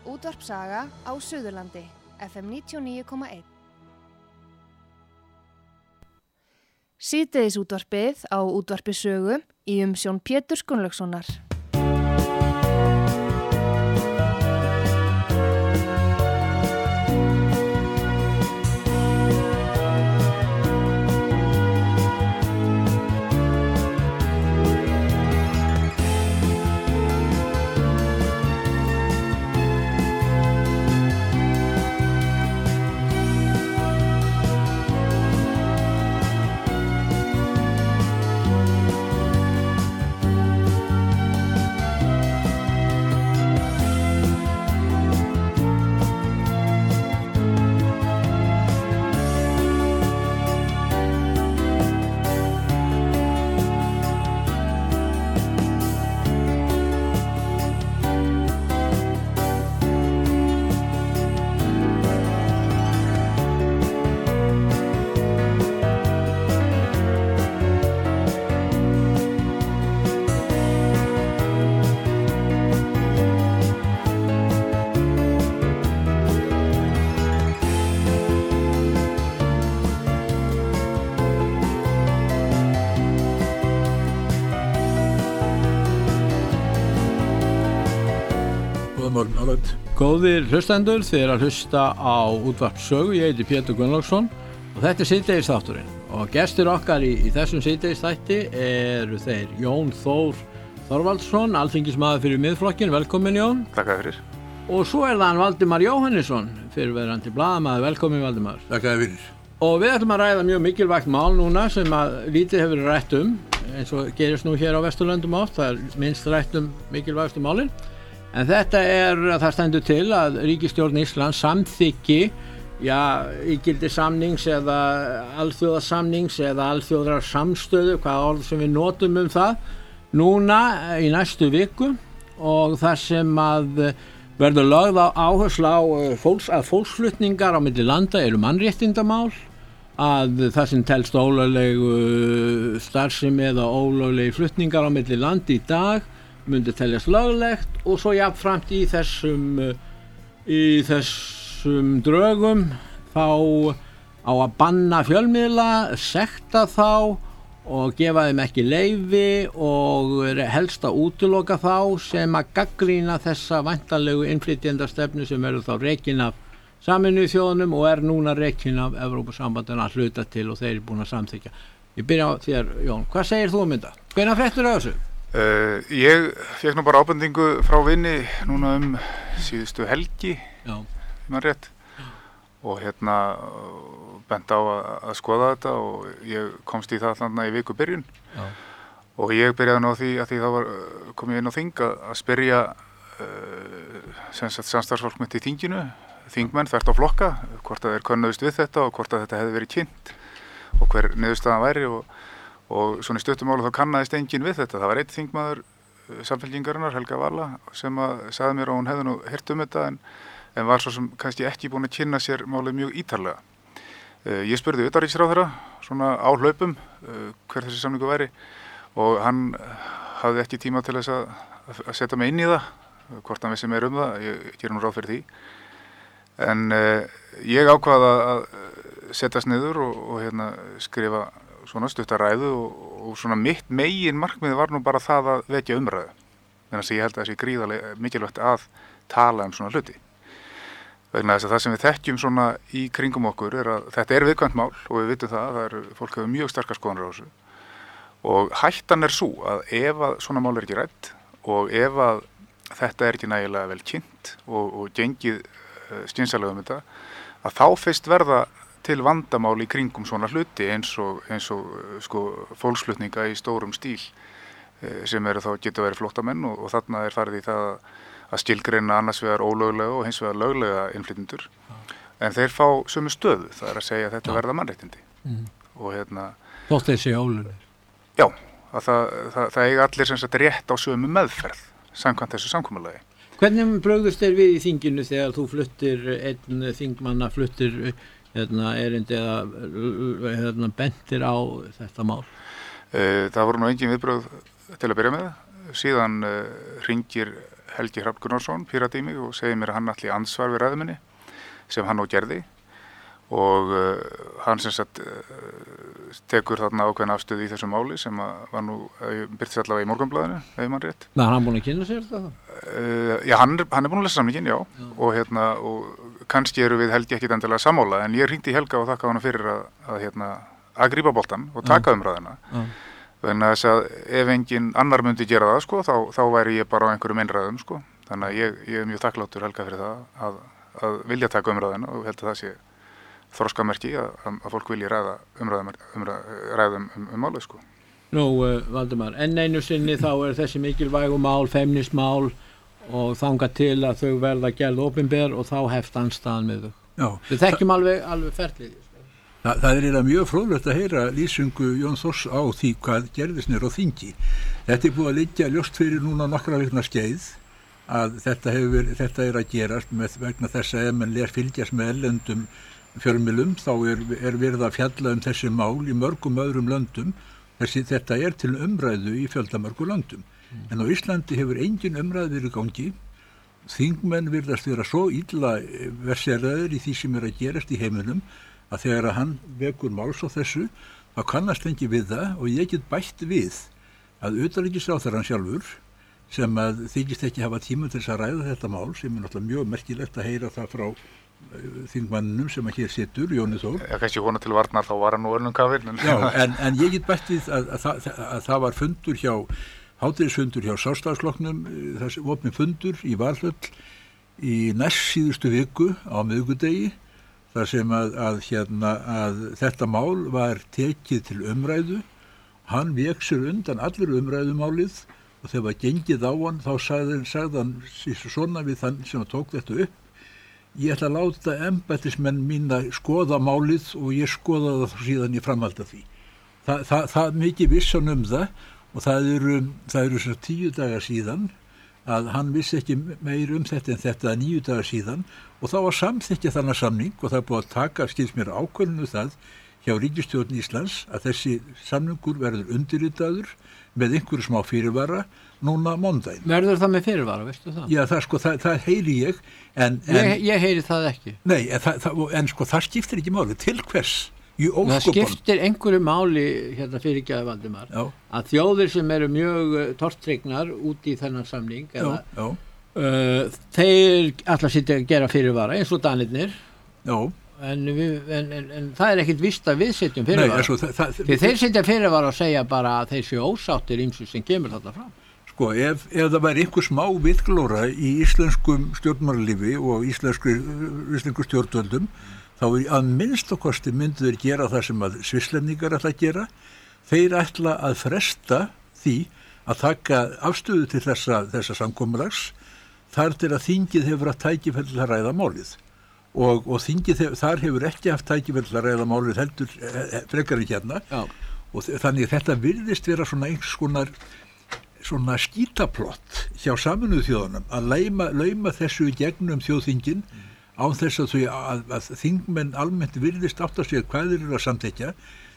Útvarp Saga á Suðurlandi, FM 99,1. Síðdegis útvarpið á Útvarpi Sögu í umsjón Péturs Gunnlaugssonar. Góðir hlustendur, þið eru að hlusta á Útvarp Sögu, ég heiti Pétur Gunnlaugsson og þetta er síðdegisþátturinn og gestir okkar í þessum síðdegisþætti eru þeir Jón Þór Þorvaldsson, alþingismaður fyrir Miðflokkinn, velkomin Jón. Takk fyrir. Og svo er það hann Valdimar Jóhannesson, fyrirverandi blaðamaður, velkomin Valdimar. Takk fyrir. Og við ætlum að ræða mjög mikilvægt mál núna sem að lítið hefur verið rætt eins og gerist nú hér á Vesturlöndum oft, það er minnst rætt mikilvægastu málin. En þetta að það stendur til að ríkisstjórn Íslands samþykki, ígildi samnings eða alþjóðasamnings eða alþjóðrar samstöðu, hvaða orð sem við notum það, núna í næstu viku og þar sem að verður lögð áhersla á að fólksflutningar á milli landa eru mannréttindamál, að það sem telst ólöglegu starfsemi eða ólöglegi flutningar á milli landa í dag myndi teljast löglegt og svo jafnframt í þessum drögum þá á að banna fjölmiðla, sekta þá og gefa þeim ekki leyfi og helst að útiloka þá sem að gagnrýna þessa væntanlegu innflytjendastefnu sem verður þá rekin af Sameinuðu þjóðunum og núna rekin af Evrópusambandinu að hluta til og þeir eru búin að samþykkja. Ég byrja á þér Jón, hvað segir þú þetta? Hvenær fréttir af þessu? Ég fékk nú bara ábendingu frá vini núna síðustu helgi, mann rétt, og bent á að skoða þetta og ég komst í það þarna í viku byrjun. Og ég byrjaði nú á því að því þá kom ég inn á þing að spyrja samstarfsfólk mitt í þinginu, þingmenn þvert á flokka, hvort að þeir könnuðust við þetta og hvort að þetta hefði verið kynnt og hver niðurstaðan væri og svona í stuttumáli þá kannaðist enginn við þetta. Það var einn þingmaður Samfylkingarinnar, Helga Vala, sem sagði mér að hún hefði nú heyrt þetta en var svo sem kannski ekki búin að kynna sér málið mjög ítarlega. Ég spurði utanríkisráðherra svona á hlaupum hver þessi samningur væri og hann hafði ekki tíma til þess að setja mig inn í það, hvort hann vissi meir það, ég gerir nú ráð fyrir því. En ég ákvað að setjast niður og skrifa svona stuttaræðu og svona mitt megin markmið var nú bara það að vekja umræðu. Þannig að ég held að það sé gríðarlega mikilvægt að tala svona hluti. Vegna þess að það sem við þekkjum svona í kringum okkur að þetta viðkvæmt mál og við vitum það fólk hefur mjög sterkar skoðanir á þessu. Og hættan sú að ef að svona mál ekki rætt og ef að þetta ekki nægilega vel kynnt og gengið skynsamlega þetta, að þá fyrst verða til vandamál í kringum svona hluti eins og sko fólksflutninga í stórum stíl sem þá geta verið flóttamenn og þarna farið í það að skilgreina annars vegar ólöglega og hins vegar löglega innflytjendur. En þeir fá sömu stöðu, það að segja að þetta verða mannréttindi. Og þótt þeir séu ólöglegir. Já, að það eiga allir sem sagt rétt á sömu meðferð samkvæmt þessu samkomulagi. Hvernig brugðust þeir við í þinginu þegar þú fluttir einn þingmanna erindi eða bentir á þetta mál? Það voru nú engin viðbrögð til að byrja með. Síðan hringir Helgi Hrafn Gunnarsson, pírati í mig og segir mér að hann ætli andsvar við ræðu minni sem hann nú gerði og hann sem sagt tekur þarna ákveðna afstöðu í þessu máli sem var nú birtist allavega í Morgunblaðinu, ef mann rétt. Var hann búinn að kynna sér þetta? Já, hann er búinn að lesa samninginn, já. Og kannski eru við Helgi ekkit endilega sammála, en ég hringdi í Helga og þakka hann fyrir að grípa boltann og taka umræðina. Þannig að þess að ef engin annar myndi gera það, sko, þá væri ég bara á einhverjum einræðum, sko. Þannig að ég er mjög þakklátur Helga fyrir það að vilja taka umræðina og held að það sé þroskamerki að fólk vilji ræða málið, sko. Nú, Valdimar, enn einu sinni þá þessi mikilvægu mál, feimnismál og þangað til að þau verða gerð opinber og þá hefst andstaðan með þau. Já. Við þekkjum alveg ferlið. Það er eiginlega mjög fróðlegt að heyra lýsingu Jón Þórs á því hvað gerðist niður á þingi. Þetta er búið að liggja ljóst fyrir núna nokkra vikna skeið að þetta er að gerast vegna þess að ef menn fylgjast með erlendum fjölmiðlum þá er verið að fjalla þessi mál í mörgum öðrum löndum. Þetta er til umræðu í fjöldamörgum löndum. En á Íslandi hefur engin umræðu verið í gangi. Þingmenn virðast vera svo illa verseraðir í því sem er að gerast í heiminum að þegar að hann vekur máls á þessu þá kannast ekki við það og ég get bætt við að utanríkisráðherrann sjálfur sem að þykist ekki hafa tíma til þess að ræða þetta mál sem er náttúrulega mjög merkilegt að heyra það frá þingmanninum sem að hér situr, Jóni Þór. Já, kannski vona til varnar þá var hann nú öllum kafinn. Já, en ég get bætt við að það var hádegisfundur hjá Sjálfstæðisflokknum, þessi opinn fundur í Valhöll í næst síðustu viku á miðvikudegi þar sem að þetta mál var tekið til umræðu. Hann vék sér undan allur umræðumálið og þegar var gengið á hann þá sagði hann svona við þann sem tók þetta upp: ég ætla að láta embættismenn mína skoða málið og ég skoða það síðan í framhald af því. Það mikið vissan það og það eru svo 10 dagar síðan að hann vissi ekki meir þetta en þetta 9 dagar síðan og þá var samþykkja þennan samning og það er búið að taka, skilst mér, ákvörðun það hjá ríkisstjórn Íslands að þessi samningur verður undirritaður með einhverju smá fyrirvara núna mándaginn. Verður það með fyrirvara, veistu það? Já, það heyri ég. Ég heyri það ekki. Nei, en það skiptir ekki máli. Til hvers? Það skiptir einhverju máli fyrirgefðu Valdimar að þjóðir sem eru mjög tortryggnar út í þennan samning þeir ætla að gera fyrirvara eins og Danirnir en það er ekkit víst að við setjum fyrirvara. Því þeir setja fyrirvara og segja bara að þeir séu ósáttir ýmsu sem kemur þarna fram. Sko, ef það væri einhver smá viðglóra í íslenskum stjórnmálalífi og íslensku stjórnvöldum þá að minnstakosti myndu þeir gera það sem að Svisslendingar ætla að gera. Þeir ætla að fresta því að taka afstöðu til þessa samkomulags þar til að þingið hefur haft tækifæri til að ræða málið. Og þingið þar hefur ekki haft tækifæri til að ræða málið heldur frekar í hérna. Og þannig þetta virðist vera svona einhvers konar svona skítaplott hjá Sameinuðu þjóðunum að lauma þessu í gegnum þjóðþingin án þess að þingmenn almennt virðist átta sig hvað þeir eru að samþykkja.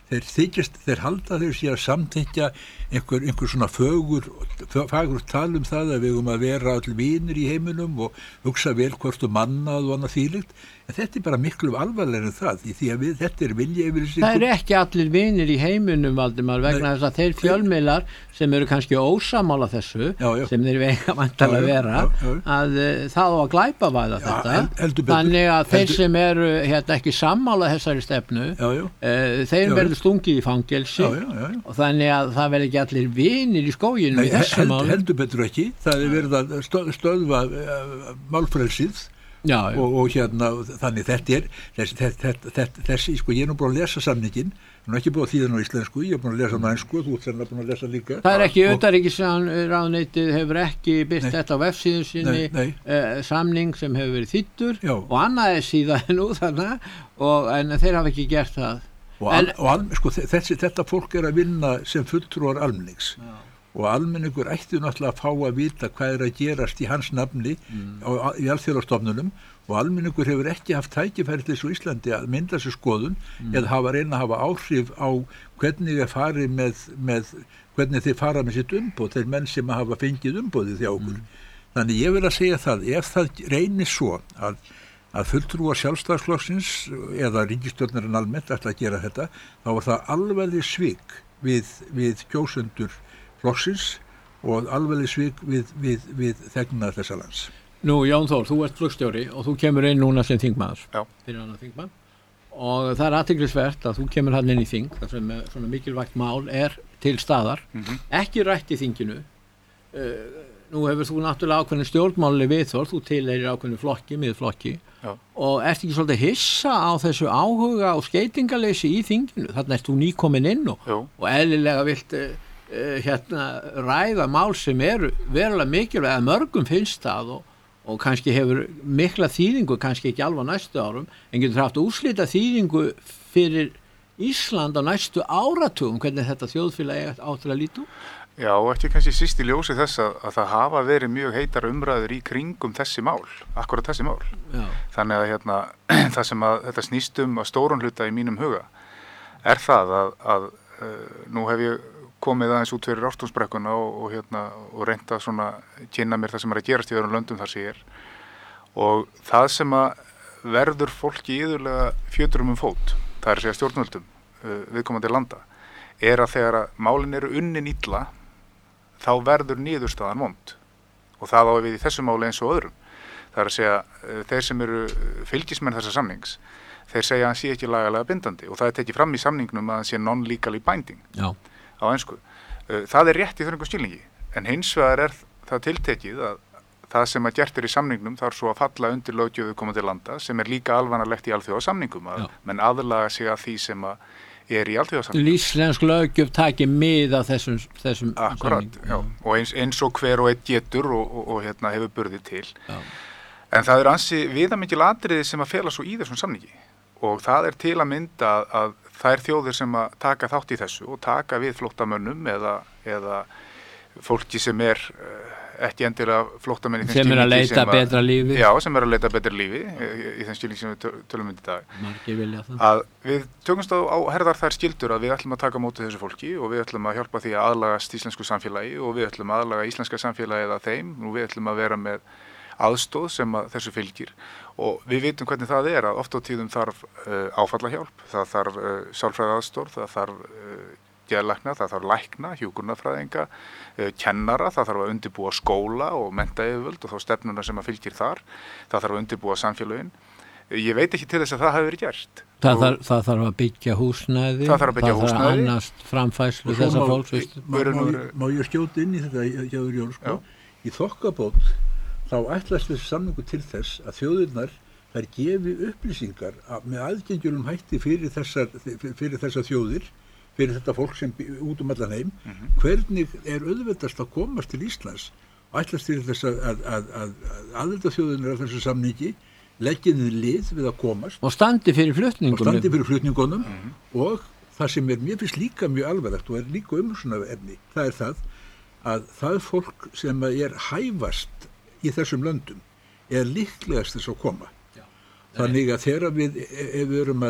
Þeir halda þeir sér að samþykkja einhver svona fagur tal það að við að vera allir vinir í heiminum og hugsa vel hvort mannað og annað þvílíkt. En þetta er bara miklu alvarlegri en það, því að þetta er viljayfirlýsing. Það ekki allir vinir í heiminum, Valdimar, vegna þess að þeir fjölmiðlar sem eru kannski ósamála þessu, sem þeir vega væntanlega vera, að það á að glæpavæða þetta. Þannig að þeir sem eru ekki sammála þessari stefnu, þeir verður stungið í fangelsi og þannig að það verður ekki allir vinir í skóginum í þessum málum. Heldur betur ekki. Það er verið að stöðva málfrelsið. Og þannig þetta er þessi, sko, ég er nú búin að lesa samningin, hann er ekki búin að þýða á íslensku, ég er búin að lesa á ensku og þú ert búin að lesa líka. Það ekki utanríkisráðuneytið hefur ekki birt þetta á vefsíðun sinni samning sem hefur verið þýddur og annað síðan nú þannig en þeir hafa ekki gert það. Sko, þetta fólk er að vinna sem fulltrúar almennings. Og almenningur ætti náttúrulega að fá að vita hvað er að gerast í hans nafni í alþjóðastofnunum og almenningur hefur ekki haft tækifæri til þessu Íslandi að mynda sér skoðun eða reyna að hafa áhrif á hvernig þeir fara með sitt umboð, þeir menn sem hafa fengið umboðið hjá okkur. Þannig ég vil að segja það, ef það reynir svo að fulltrúar Sjálfstæðisflokksins eða ríkisstjórnarinn almennt ætla að gera þetta, þá var það alveg svik við kjósendur flokksins og alveg svik við þegna þessa lands. Nú, Jón Þór, þú ert flugstjóri og þú kemur inn núna sem þingmaður. Já. Fyrir annan þingmann. Og það er athyglisvert að þú kemur hann inn í þing, þar sem svona mikilvægt mál er til staðar, ekki rætt í þinginu. Nú hefur þú náttúrulega ákveðin stjórnmáli viðhorf, þú tilheyrir ákveðinu flokki, miðflokki, og ert ekki svolítið hissa á þessu áhuga og skeytingaleysi í þinginu? Þarna ert þú nýkomin inn og eðlilega vilt ræða mál sem eru verulega mikilvæg, að mörgum finnst það og kannski hefur mikla þýðingu, kannski ekki alveg á næstu árum, en getur haft úrslita þýðingu fyrir Ísland á næstu áratugum, hvernig þetta þjóðfélag áttur að líta? Já, og ekki kannski síst í ljósi þess að það hafa verið mjög heitar umræður í kringum þessi mál, akkurat þessi mál. Já. Þannig að það sem að þetta snýst að stórun hluta í mínum huga er það að nú hef ég komið aðeins út fyrir Ártúnsbrekkuna og reynda svona kynna mér það sem er að gerast í öðrum löndum þar sem ég er. Og það sem að verður fólki iðulega fjöturum fót, það er að segja stjórnvöldum viðkomandi landa, er að þegar að málin eru unnin illa, þá verður niðurstaðan vond. Og það á við í þessu máli eins og öðrum. Það er að segja þeir sem eru fylgismenn þessa samnings, þeir segja að hann sé ekki lagalega bindandi og það er tekið fram í samningnum að hann sé non-legally binding. Já. Á ensku. Það er rétt í þröngum skilningi, en hins vegar er það tiltekið að það sem að gert er í samningnum þarf svo að falla undir löggjöf komandi landa sem er líka alvanalegt í alþjóðasamningum að menn aðlaga sig að því sem að er í alþjóðasamningum. Íslensk löggjöf taki mið af þessum Akkurat, samningum. Já. Og eins og hver og einn getur og hefur burði til. Já. En það er ansi viðamikil atriði sem að fela svo í þessum samningi og það er til að mynda að þær þjóðir sem að taka þátt í þessu og taka við flóttamönnum eða fólki sem er ekki endilega flóttamenn í þeim sem er að leita betra lífi. Já, sem er að leita betra lífi í þeim skilningi sem við tölum í dag. Margir vilja það. Að við tökumst á herðar þær skyldur að við ætlum að taka móti þessu fólki og við ætlum að hjálpa því að aðlagast íslensku samfélagi og við ætlum að aðlaga íslenska samfélagið að þeim og við ætlum að vera með aðstóð sem að þessu fylgir og við vitum hvernig það er að oft á tíðum þarf áfallahjálp, það þarf sálfræði aðstoð, það þarf geðlækna, það þarf lækna, hjúkrunarfræðinga, kennara, það þarf að undirbúa skóla og menntaeyfirvöld og þá stefnuna sem að fylgir þar, það þarf að undirbúa samfélögin. Ég veit ekki til þess að það hafi verið gert. Það þarf að byggja húsnæði, það þarf að annast framfærslu þessa fólks. Má ég skjóta inn í þetta, Gjörður Jón, sko? Í þokkabót þá ætlast þessi samningu til þess að þjóðirnar þær gefi upplýsingar með aðgengjulum hætti fyrir þessar þjóðir, fyrir þetta fólk sem út allan heim, hvernig er auðveldast að komast til Íslands og ætlast til þess að aðildarþjóðirnar af þessu samningi leggja lið við að komast og standi fyrir flutningunum og það sem mér finnst líka mjög alvarlegt og er líka umhugsunarefni, það er það að það fólk sem er hæfast í þessum löndum er líklegast þess að koma. Já. Þannig að þegar við erum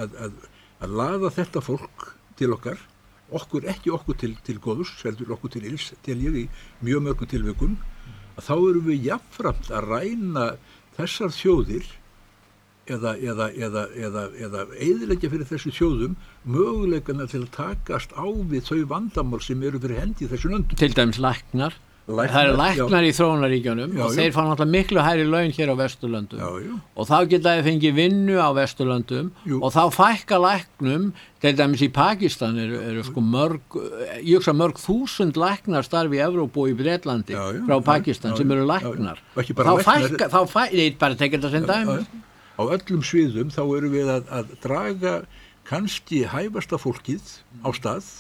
að laða þetta fólk til okkar, ekki okkur til góðus, heldur okkur til ills, til ég í mjög mörgum tilvikum, að þá erum við jafnframt að ræna þessar þjóðir eða eyðileggja fyrir þessu þjóðum möguleikana til að takast á við þau vandamál sem eru fyrir hendi í þessu löndum. Til dæmis læknar. Það eru læknar í þróunarríkjunum og þeir fá náttúrulega miklu hærri laun hér á Vesturlöndum og þá geta þeir fengið vinnu á Vesturlöndum og þá fækka læknum, til dæmis í Pakistan eru sko mörg þúsund læknar starfi í Evrópu og í Bretlandi frá Pakistan sem eru læknar. Þá bara tekið þetta sem dæmi. Á öllum sviðum þá erum við að draga kannski hæfasta fólkið á stað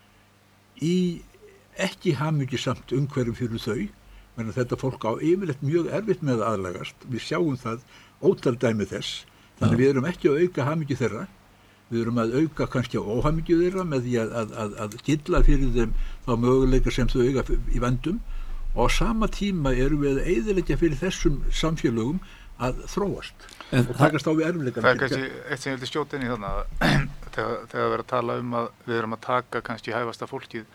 í ekki hamingjusamt umhverfum fyrir þau, menn að þetta fólk á yfirleitt mjög erfitt með að aðlagast. Við sjáum það ótal dæmi þess, þannig við erum ekki að auka hamingju þeirra, við erum að auka kannski óhamingju þeirra með því að gilla fyrir þeim þá möguleika sem þau auka í vendum og á sama tíma erum við að eyðileggja fyrir þessum samfélögum að þróast og takast á við erfiðleikana. Það er kannski eitt sem ég vildi skjóta inn í þannig að þegar við erum að tala að við erum að taka kannski hæfasta fólkið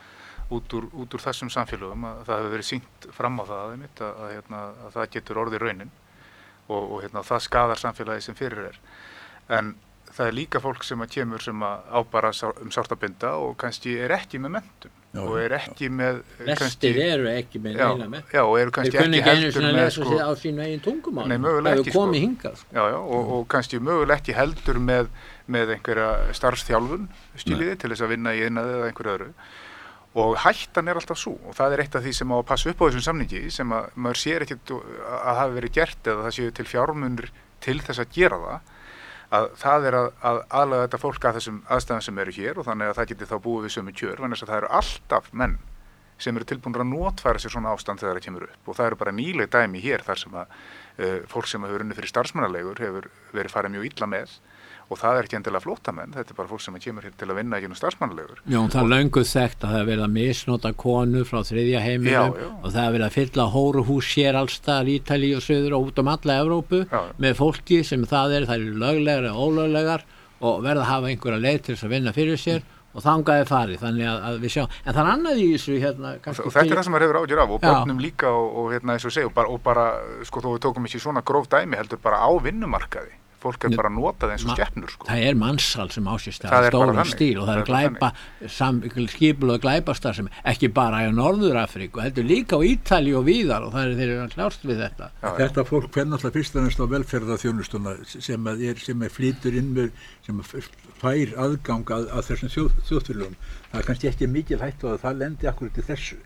út úr þessum samfélögum að það hefur verið sýnt fram á það einmitt, að það getur orðið raunin og það skadar samfélagi sem fyrir en það líka fólk sem kemur sem á bara sárt að binda og kannski ekki með menntun og ekki með flestir eru ekki með neina menntun og eru kannski ekki heldur með sko, á sínu eigin tungumál það hefur komið hingað sko. og kannski mögulega ekki heldur með einhverja starfsþjálfun skiljiði til þess að vinna í iðnaði eða einhverju öðru og hættan alltaf svo og það eitt af því sem á að passa upp á þessum samningi sem að maður sér ekkert að hafi verið gert eða það séu til fjármunir til þess að gera að það að aðlaga þetta fólk að þessum aðstæðum sem eru hér og þannig að það geti þá búið við sömu kjör vegna þess að það eru alltaf menn sem eru tilbúinir að notfæra sér svona ástand þegar það kemur upp og það eru bara nýleg dæmi hér þar sem að fólk sem hefur unnið fyrir starfsmannaleigur hefur verið farið mjög illa með og það ekki endilega flóttamenn, þetta bara fólk sem kemur hér til að vinna ekki starfsmannaleigur. Já, það löngu þekkt að það verið að misnota konur frá þriðja heimilum og það verið að fylla hóruhús hér allstaðar í Ítalíu og söður og út alla Evrópu með fólki sem það eru löglegar eða ólöglegar og verða að hafa einhverja leið til þess að vinna fyrir sér og þangaði farið, þannig að við sjáum en það annað í þessu og þetta það sem maður hefur ágjör af og börnum líka og eins og segja og bara sko þó við tókum ekki svona gróf dæmi heldur bara á vinnumarkaði fólk bara notað eins og skepnur sko. Það mannsal sem á sér stað stórum stíl og það skipulögð glæpastar sem ekki bara í Norður-Afríku heldur líka á Ítalíu og víðar og þeir eru að klást við þetta Þetta fólk náttúrulega fyrst og næst á velferðarþjónustuna sem flytur inn með sem fær aðgang að þessum þjóðfélögum það kannski ekki mikil hættu að það lendi akkurat í þessu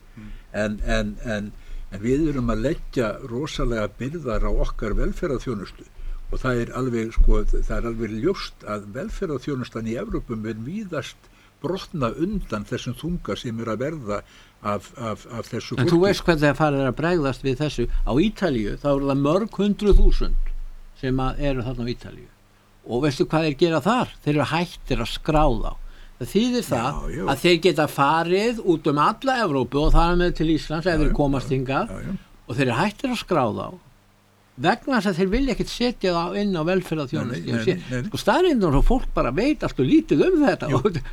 en við erum að leggja rosalega byrðar á okkar velferðarþjónustu og það alveg ljóst að velferðarþjónustan í Evrópum víðast brotna undan þessum þunga sem að verða af þessu fólki. En þú veist hvernig það farið að bregðast við þessu á Ítalíu, þá eru það mörg 100.000 sem eru þarna á Ítalíu og veistu hvað þeir gera þar? Þeir eru hættir að skráða það þýðir það að þeir geta farið út alla Evrópu og þar með til Íslands ef þeir komast hingað og þeir eru hættir að skráða vegna þess að þeir vilja ekkert setja það inn á velferðarþjónustu sko staðreyndin og fólk bara veit allt og lítið þetta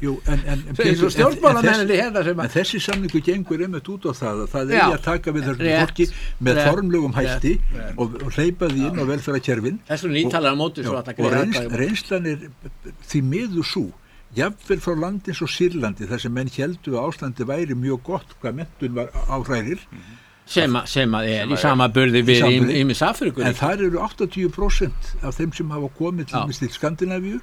en stjórnmálamennir hérna sem en þessi samningu gengur út á það að taka við þessu fólki með formlegum hætti og hleypa því inn á velferðarkerfin þessum nýtalar móti og reynslan því miður sú jafnvel frá landins og Sýrlandi þar sem menn héldu að ástandi væri mjög gott hvað menntun var áhrærir sem að í samaburði við í Afríku en þar eru 80% af þeim sem hafa komið til Skandinavíu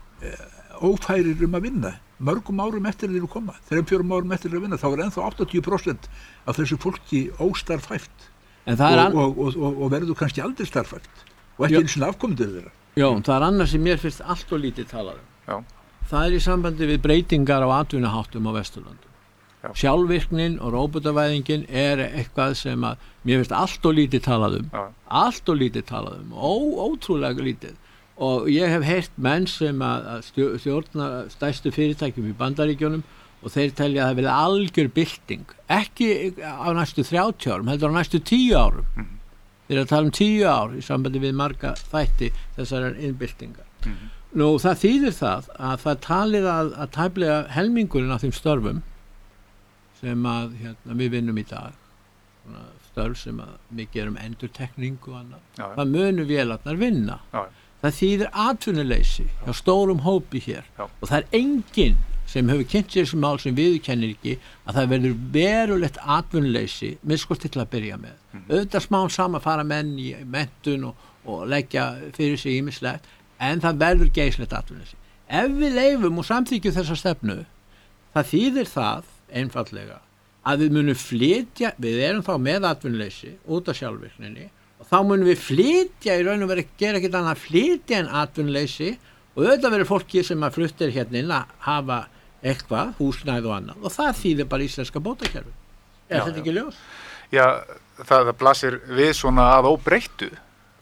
ófærir að vinna mörgum árum eftir þeir eru koma 3-4 árum eftir þeir að vinna þá er ennþá 80% af þessu fólki óstarfhæft og verður kannski aldrei starfhæft og ekki eins og afkomendur þeirra Já, það er annars sem mér finnst allt og lítið talað það í sambandi við breytingar á atvinnuháttum á Vesturlöndum sjálfvirknin og róbótavæðingin eitthvað sem að mér finnst allt og lítið talað um ótrúlega lítið og ég hef heyrt menn sem að stjórna stærstu fyrirtækjum í Bandaríkjunum og þeir telja að það verði algjör bylting ekki á næstu 30 árum heldur á næstu 10 árum þeir eru að tala um 10 ár í sambandi við marga þætti þessar innbyltingar nú það þýðir það að það talið að tæplega helmingurinn af þeim störfum sem að við vinnum í dag störf sem að við gerum endurtekning og annað það munu vélarnar vinna það þýðir atvinnuleysi hjá stórum hópi hér og það er enginn sem hefur kynnt sér sem mál sem viðurkennir ekki að það verður verulegt atvinnuleysi miskorti til að byrja með auðvitað smán saman fara menn í menntun og leggja fyrir sig ýmislegt en það verður geyslegt atvinnuleysi ef við leyfum og samþykjum þessa stefnu það þýðir það einfallega að við munum flytja við erum þá með atvinnuleysi út af sjálfvirkninni og þá munum við flytja í raun og veru gera ekkert annað að flytja en atvinnuleysi og auðvitað verður fólki sem að fluttir hérna inn að hafa eitthvað, húsnæði og annað og það þýðir bara íslenska bótakerfi þetta ekki ljós? Já, það blasir við svona að óbreyttu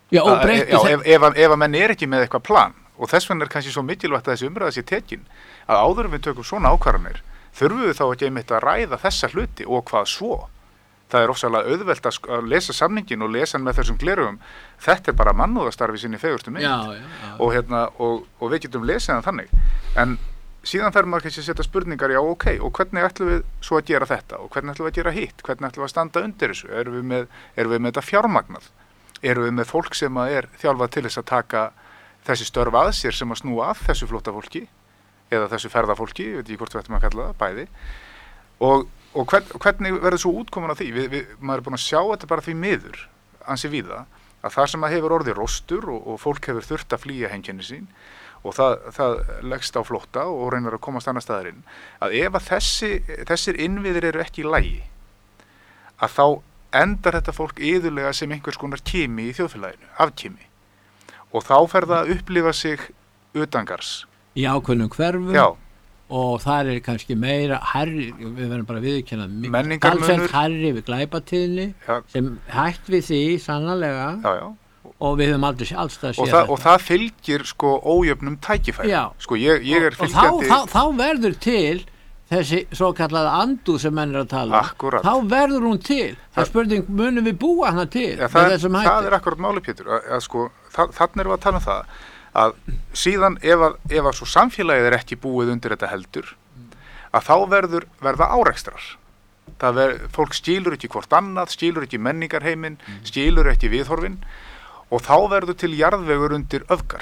ef að menn ekki með eitthvað plan og þess vegna kannski svo mikilvægt að þessi umræða sé tekin að áður við tökum svona ákvarðanir þurfum við þá ekki einmitt að ræða þessa hluti og hvað svo það er ofsalega auðvelt að lesa samningin og lesa hann með þessum glerugum þetta bara mannúðarstarfi sinni fegurstu mynd og við getum lesið hann þannig en síðan þarf maður kannski að setja spurningar, já ok, og hvernig ætlum við svo að gera þetta og hvernig ætlum við að gera hitt, hvernig ætlum við að standa undir þessu, erum við með þetta fjármagnað, erum við með fólk sem er þjálfað til þess að taka þessi störf að sér sem að snúa að þessu flóttafólki eða þessu ferðafólki, ég veit ekki hvort við ættum að kalla það, bæði og hvernig verður svo útkoman á því, maður búin að sjá þetta bara því miður, ansi víða, að það sem að hefur orðið róstur og fólk hefur þurft að flýja heimkynni sín og það leggst á flótta og reynir að komast annar staðar inn, að ef að þessir innviðir eru ekki í lagi, að þá endar þetta fólk iðulega sem einhvers konar kimi í þjóðfélaginu, afkimi, og þá fer það að upplifa sig utangars. Í ákveðnum hverfum. Já. Og það kannski meira herri, við verðum bara viðurkenna menningarmunur, herri við glæpatíðni, sem hætt við því sannarlega. Já. Og við höfum aldrei allstað séð þetta. Og það fylgir sko ójöfnum tækifæri. Já. Sko ég er fylgjandi. Og þá verður til þessi svo kallaða andúð sem menn að tala. Akkurat. Þá verður hún til. Það spurning, munum við búa hana til? Ja, það akkurat máli, Pétur. Sko, þannig erum við að tala um það að síðan ef að svo samfélagið ekki búið undir þetta heldur, að þá verða árekstrar. Fólk skilur ekki hvort annað, skilur ekki menningarheiminn, skilur ekki viðhorfin. Og þá verður til jarðvegur undir öfgar.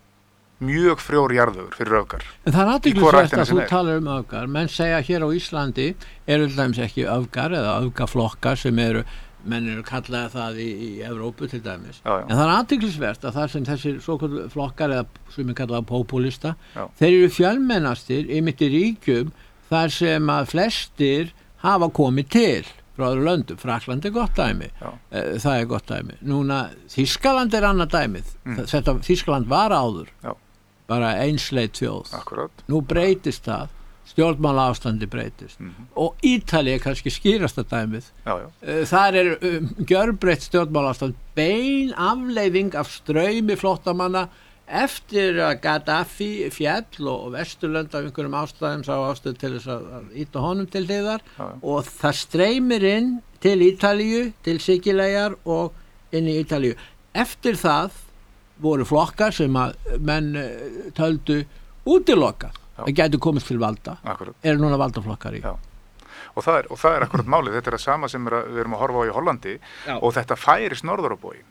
Mjög frjór jarðvegur fyrir öfgar. En það er athyglisvert að þú talar um öfgar. Menn segja hér á Íslandi eru til dæmis ekki öfgar eða öfgaflokkar sem menn eru kallaði það í Evrópu til dæmis. Já. En það er athyglisvert að það sem þessir svoköldu flokkar eða sem er kallaði popúlista, þeir eru fjölmennastir í mitt í ríkjum þar sem að flestir hafa komið til. Frá öðru löndum, Frakland gott dæmi, það gott dæmi. Núna, Þýskaland annað dæmið, þetta Þýskaland var áður, bara einsleit þjóð. Akkurat. Nú breytist það, stjórnmála ástandi breytist og Ítalía kannski skýrasta dæmið. Þar gjörbreytt stjórnmála ástand, bein afleiðing af straumi flóttamanna eftir að Gaddafi fjall og Vesturlönd af einhverjum ástæðum sá ástæð til þess að íta honum til hliðar og það streymir inn til Ítalíu, til Sikileyjar og inn í Ítalíu. Eftir það voru flokkar sem að menn töldu útiloka að gætu komist til valda. Akkurat. Eru núna valdaflokkar í. Já. Og það er akkurat málið, þetta er það sama sem við erum að horfa á í Hollandi og þetta færist norður á bóginn.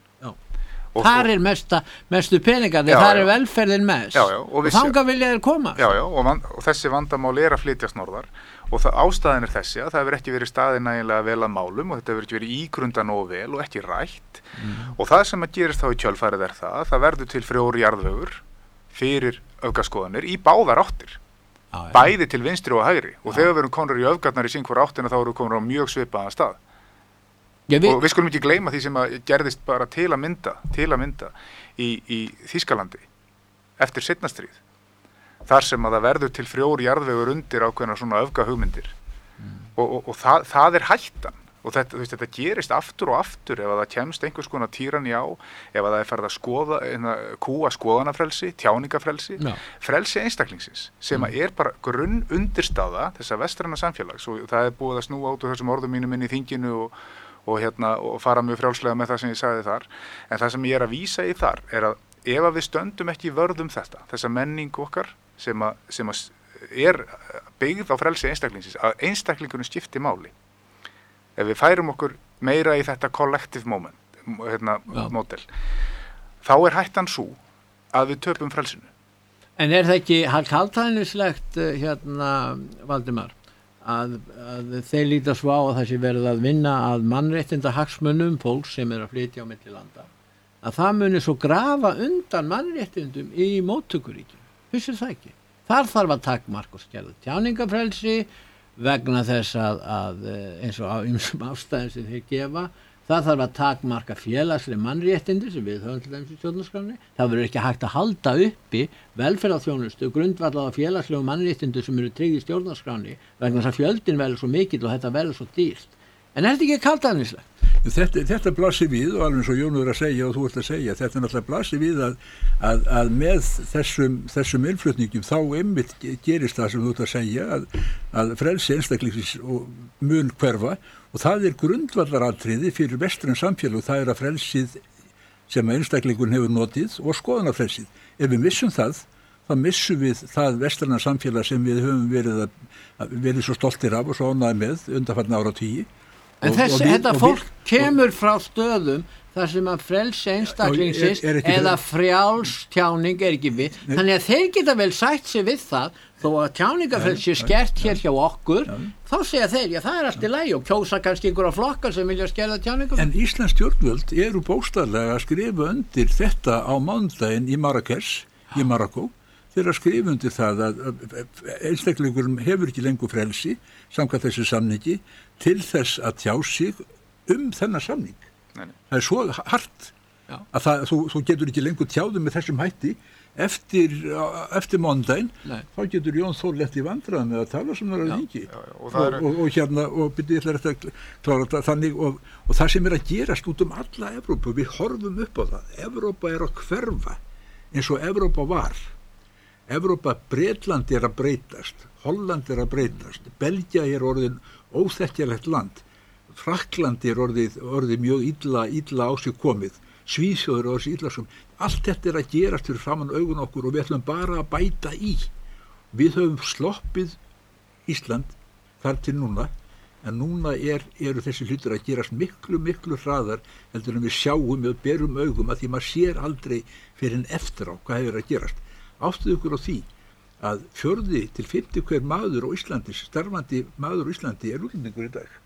Þar er mestu peningandi, þar er velferðin mest og þangað vilja þeir koma. Og þessi vandamál er að flytjast norðar og ástæðan er þessi að það hefur ekki verið staðið nægilega vel að málum og þetta hefur ekki verið ígrundað nógu vel og ekki rætt og það sem að gerist þá í kjölfarið er það verður til frjór jarðvegur fyrir öfgaskoðanir í báðar áttir, bæði til vinstri og hægri og þegar við erum konur í öfgarnar í sín hvora áttina þá erum við konur á mjög svipaðan stað. Og við skulum ekki gleyma því sem að gerðist bara til að mynda í Þýskalandi eftir seinna stríð. Þar sem að það verður til frjór jarðvegur undir ákveðna svona öfgahugmyndir. Og það er hættan. Og þetta gerist aftur og aftur ef að það kemst einhvers konar týrani á, ef að það er farið að kúa skoðanafrelsi, tjáningafrelsi, frelsi einstaklingsins, sem að er bara grunn undirstaða þessa vestræna samfélags. Og það er búið að snúa út úr þessum orðum mínum inn í þinginu og fara mjög frjálslega með það sem ég sagði þar. En það sem ég er að vísa í þar er að ef að við stöndum ekki vörð þessa menning okkar sem að er byggð á frelsi einstaklingsins, að einstaklingunum skipti máli. Ef við færum okkur meira í þetta collective model, þá er hættan svo að við töpum frelsinu. En er það ekki kaldhæðnislegt Valdimar? Að þeir líta svo á að það sé verið að vinna að mannréttinda hagsmunum fólks sem er að flytja á milli landa, að það muni svo grafa undan mannréttindum í móttökuríkjum. Vissir það ekki? Þar þarf að takmarka og skerða tjáningafrelsi vegna þess að eins og á ýmsum ástæðum sem þeir gefa, það þarf að takmarka félagsleg mannréttindi sem við höfum til dæmis í stjórnarskránni. Það verður ekki hægt að halda uppi velferðarþjónustu grundvallaða félagslegu mannréttindi sem eru tryggð í stjórnarskránni vegna þess að fjöldin verður svo mikill og þetta verður svo dýrt. En er þetta ekki kaldhæðnislegt? Þetta blasir við og alveg svo Jónur að segja og þú ert að segja, þetta er náttúrulega blasir við að með þessum innflutningum þá einmitt gerist það sem þú ert að segja að frelsi einstaklingsins mun hverfa og það er grundvallaratriði fyrir vestræn samfélag, það er að frelsið sem einstaklingun hefur notið og skoðanafrelsið. Ef við vissum það, þá missum við það vestræna samfélag sem við höfum verið svo stoltir af og svo ánægðir með undanfarna áratugi. En þetta fólk kemur frá stöðum þar sem að frelsi einstaklingsins eða frjálstjáning ekki við. Þannig að þeir geta vel sætt sig við það, þó að tjáningafrelsi skert hér hjá okkur, þá segja þeir, það er allt í lagi og kjósa kannski einhverja flokkar sem vilja skerða tjáningafrelsi. En íslensk stjórnvöld eru bókstaflega að skrifa undir þetta á mánudaginn í Marrakesh, í Marokkó. Þeir að skrifa undir það að einstaklingurum hefur ekki lengur frelsi samkvæmt þessu samningi til þess að tjá sig þennan samning. Nei. Það er svo hart að þú getur ekki lengur tjáðu með þessum hætti eftir mánudaginn, þá getur Jón Þór lent í vandræðum með að tala sem það er lengi og byrja ég ætla að klára þetta þannig og það sem er að gerast út alla Evrópu, við horfum upp á það. Evrópa er að hverfa eins og Evrópa var. Evrópa, Bretland er að breytast, Holland er að breytast, Belgia er orðin óþekkjalegt land, Frakkland er orðið mjög illa á sig komið, Svíþjóð er orðið illa sem, allt þetta er að gerast fyrir framan augun okkur og við ætlum bara að bæta í. Við höfum sloppið Ísland þar til núna, en núna eru þessi hlutir að gerast miklu hraðar heldur en við sjáum og berum augum að því maður sér aldrei fyrir en eftir á hvað hefur að gerast. Áttuðu ykkur á því að 4. til 5. hver maður á Íslandi, starfandi maður á Íslandi er útlendingur í dag.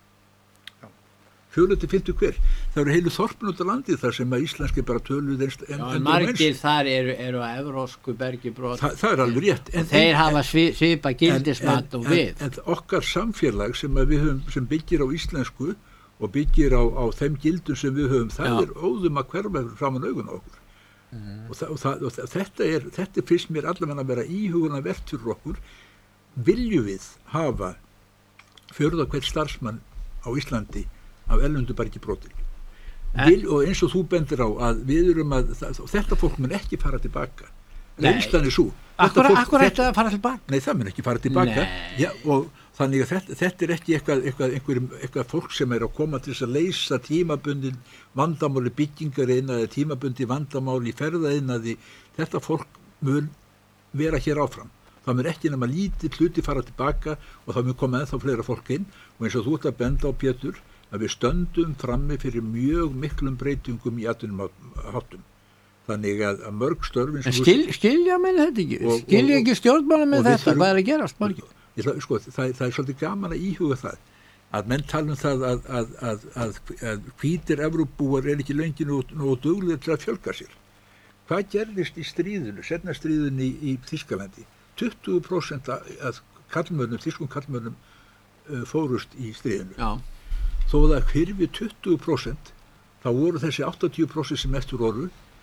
4. til 5. hver. Það eru heilu þorpin út á landið þar sem að íslenski bara töluð en margir þar eru á evrósku bergi brot. Það er alveg rétt. En þeir hafa svipa gildismat og við. En okkar samfélag sem við höfum, sem byggir á íslensku og byggir á þeim gildum sem við höfum, það er óðum að hverfa framan augun á okkur. Og þetta fyrst mér allavega að vera íhuguna vert fyrir okkur. Viljum við hafa 4. hver starfsmann á Íslandi af erlendu bergi brotin og eins og þú bendir á að við erum að þetta fólk mun ekki fara tilbaka. Reynslan er svo Akkur ætti að fara tilbaka? Nei, það mun ekki fara tilbaka. Og þannig að þetta er ekki eitthvað fólk sem er að koma til þess að leysa tímabundin vandamáli byggingarinnar eða tímabundi vandamáli í ferðaðinnaði. Þetta fólk mun vera hér áfram. Það mun ekki nema lítið hluti fara tilbaka og það mun koma ennþá fleira fólk inn og eins og þú ert að benda á Pétur að við stöndum frammi fyrir mjög miklum breytingum í atvinnumháttum. Þannig að mörg störf skilja menn þetta ekki? Skilja ekki stjórnmála með þetta? Hvað er að gerast margir? Það er svolítið gaman að íhuga það að menn tala það að hvítir Evrópubúar er ekki lengi nú duglegir til að fjölga sér. Hvað gerðist í stríðinu, seinna stríðinu í Þýskalandi? 20% af þýskum kallmönnum fórust í stríðinu. Já. Þó að hvirfi 20% þá voru þessi 80% sem eftir voru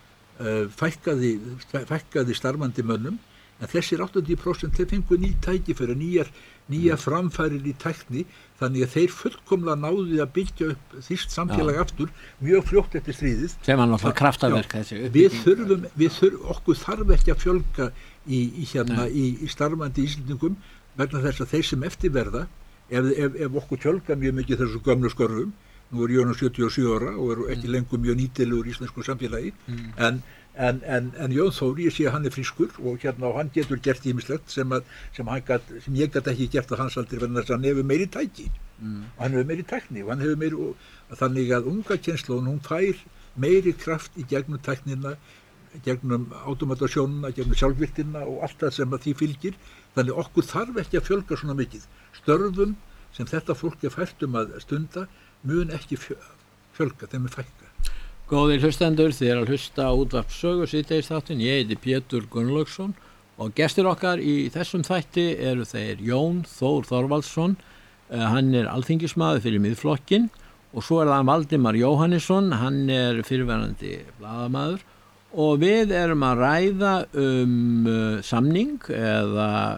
fækkaði starfandi mönnum, en þessir 80% þeir fengu ný tækifæri, nýja framfærir í tækni, þannig að þeir fullkomlega náðu að byggja upp þýskt samfélag aftur mjög fljótt eftir stríðið. Sem var náttúrulega kraftaverk þessi uppbygging. Okkur þarf ekki að fjölga í starfandi íslendingum vegna þess að þeir sem eftirverða, ef okkur fjölga mjög mikið þessu gömlu skörfum, nú er Jón 77 ára og er ekki lengur mjög nýtilegur í íslensku samfélagi, en Jón Þór, ég sé að hann er frískur og hann getur gert ýmislegt sem ég gat ekki gert að hans aldrei, vegna þess að hann hefur meiri tæki og hann hefur meiri tækni og hann hefur meiri, þannig að unga kynslóðin, hún fær meiri kraft í gegnum tæknina, gegnum automatasjónuna, gegnum sjálfvirktina og allt það sem að því fylgir. Þannig okkur þarf ekki að fjölga svona mikið. Störfum sem þetta fólk er fært að stunda mun ekki fjölga, þeim er fækka. Góðir hlustendur, þið að hlusta á Útvarp Sögu síðdegisþáttinn. Ég heiti Pétur Gunnlaugsson og gestir okkar í þessum þætti eru þeir Jón Þór Þorvaldsson, hann er alþingismaður fyrir Miðflokkinn, og svo er það Valdimar Jóhannesson, hann er fyrirverandi blaðamaður. Og við erum að ræða samning eða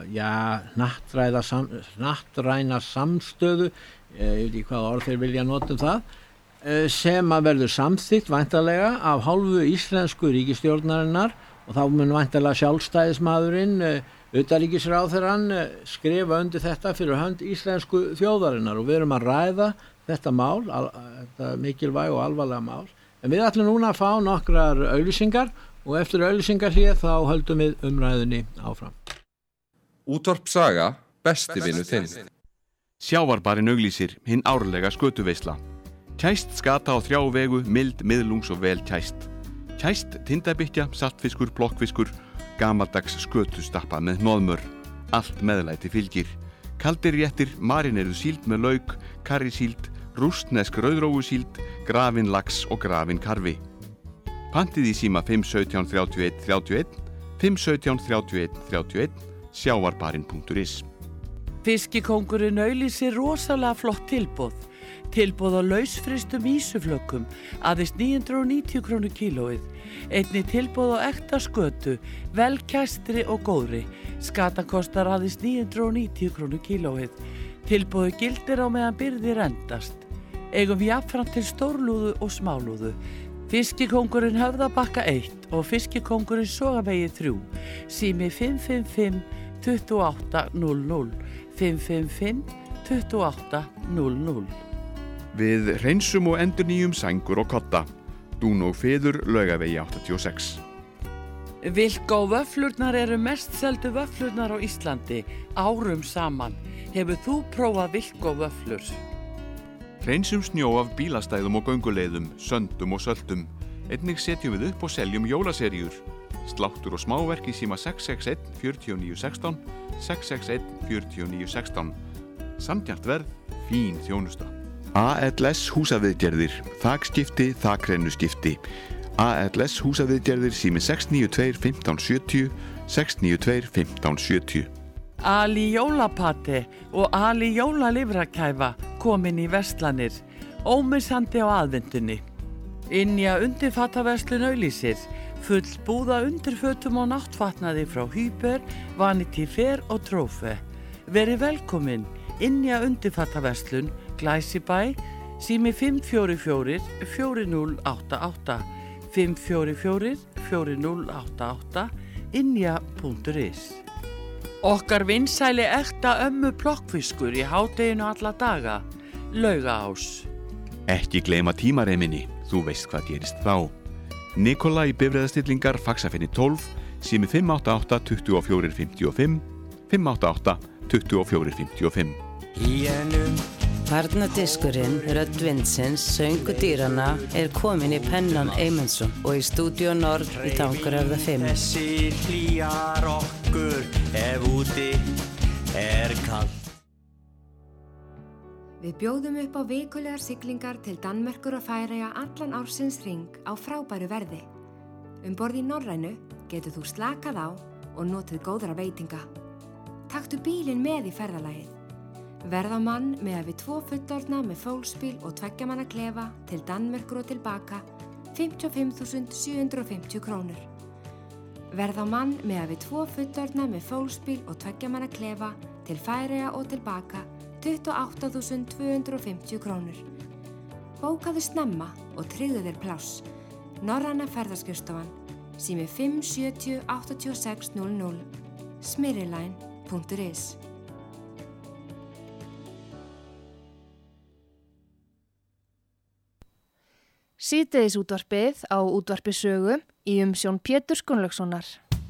hnattræna samstöðu, ég veit ekki hvað orð þeir vilja nota það, sem að verður samþykkt væntanlega af hálfu íslensku ríkisstjórnarinnar og þá mun væntanlega sjálfstæðismaðurinn, utanríkisráðherrann, skrifa undir þetta fyrir hönd íslensku þjóðarinnar og við erum að ræða þetta mál, þetta mikilvæg og alvarlega mál. En við ætlum núna að fá nokkrar auglýsingar og eftir auglýsingar hér þá höldum við umræðunni áfram. Útvarp Saga, besti vinur þinn. Sjávarbarinn auglýsir hinn árlega skötuveisla. Kæst skata á 3 vegu, mild, miðlungs og vel kæst. Kæst, tindabykkja, saltfiskur, plokkfiskur, gamaldags skötustappa með hnoðmör. Allt meðlæti fylgir. Kaldir réttir, marineruð síld með lauk, karrísíld, rústnesk rauðrófusíld, grafin lax og grafin karfi. Pantið í síma 517 31 31, 517 31 31, sjávarbarinn.is. Fiskikóngurinn auglýsir rosalega flott tilboð. Tilboð á lausfrystum ýsuflökkum, aðeins 990 krónur kílóið. Einnig tilboð á ekta skötu, vel kæstri og góðri. Skatan kostar aðeins 990 krónur kílóið. Tilboðu gildir á meðan birgðir endast. Eigum við jafnframt til stórlúðu og smálúðu. Fiskikóngurinn Höfðabakka 1 og Fiskikóngurinn Sogavegi 3. Sími 555 28 00, 555 28 00. Við hreinsum og endurnýjum sængur og kodda. Dún og feður Laugavegi 86. Vilkó vöfflurnar eru mest seldu vöfflurnar á Íslandi, árum saman. Hefur þú prófað Vilkó vöfflur? Hreinsum snjó af bílastæðum og gönguleiðum, söndum og söltum. Einnig setjum við upp og seljum jólaseríur. Sláttur og smáverk í síma 661 49 16, 661 49 16. Sanngjarnt verð, fín þjónusta. ALS húsaviðgerðir, þakskipti, þakrennuskipti. ALS húsaviðgerðir sími 692 15 70, 692 15 70. Ali jólapati og Ali jólalifrakæfa komin í verslanir, ómissandi á aðvendunni. Innja undirfattaverslun auglýsir, full búða undirfötum og náttfatnaði frá Hyper, Vanity Fair og Trophy. Verið velkomin, Innja undirfattaverslun, Glæsibæ, sími 544 4088, 544 4088, innja.is. Okkar vinsæli ekta ömmu plokkfiskur í hádeginu alla daga, Laugaás. Ekki gleyma tímareiminni, þú veist hvað gerist þá. Nikolai bifreiðastillingar Faxafinni 12, sími 588 24 55, 588 24 55. Barnadiskurinn Rödd Vindsins, söngu dýrana, komin í Pennan Eymundsson og í Stúdíó Nord í Tangarhöfða 5. Þessi hlýjar okkur ef úti kalt. Við bjóðum upp á vikulegar siglingar til Danmerkur og Færeyja allan ársins hring á frábæru verði. Borð í Norrænu getur þú slakað á og notið góðra veitinga. Taktu bílinn með í ferðalagið. Verð á mann með við 2 fullorðna með fólksbíl og 2 manna klefa til Danmerkur og tilbaka 55.750 krónur. Verð á mann með við 2 fullorðna með fólksbíl og 2 manna klefa til Færeyja og tilbaka 28.250 krónur. Bókaðu snemma og tryggðu þér pláss. Norræna ferðaskrifstofan, sími 570 86 00, smyrriline.is. Síðdegis útvarpið á útvarpi Sögu í umsjón Péturs Gunnlaugssonar.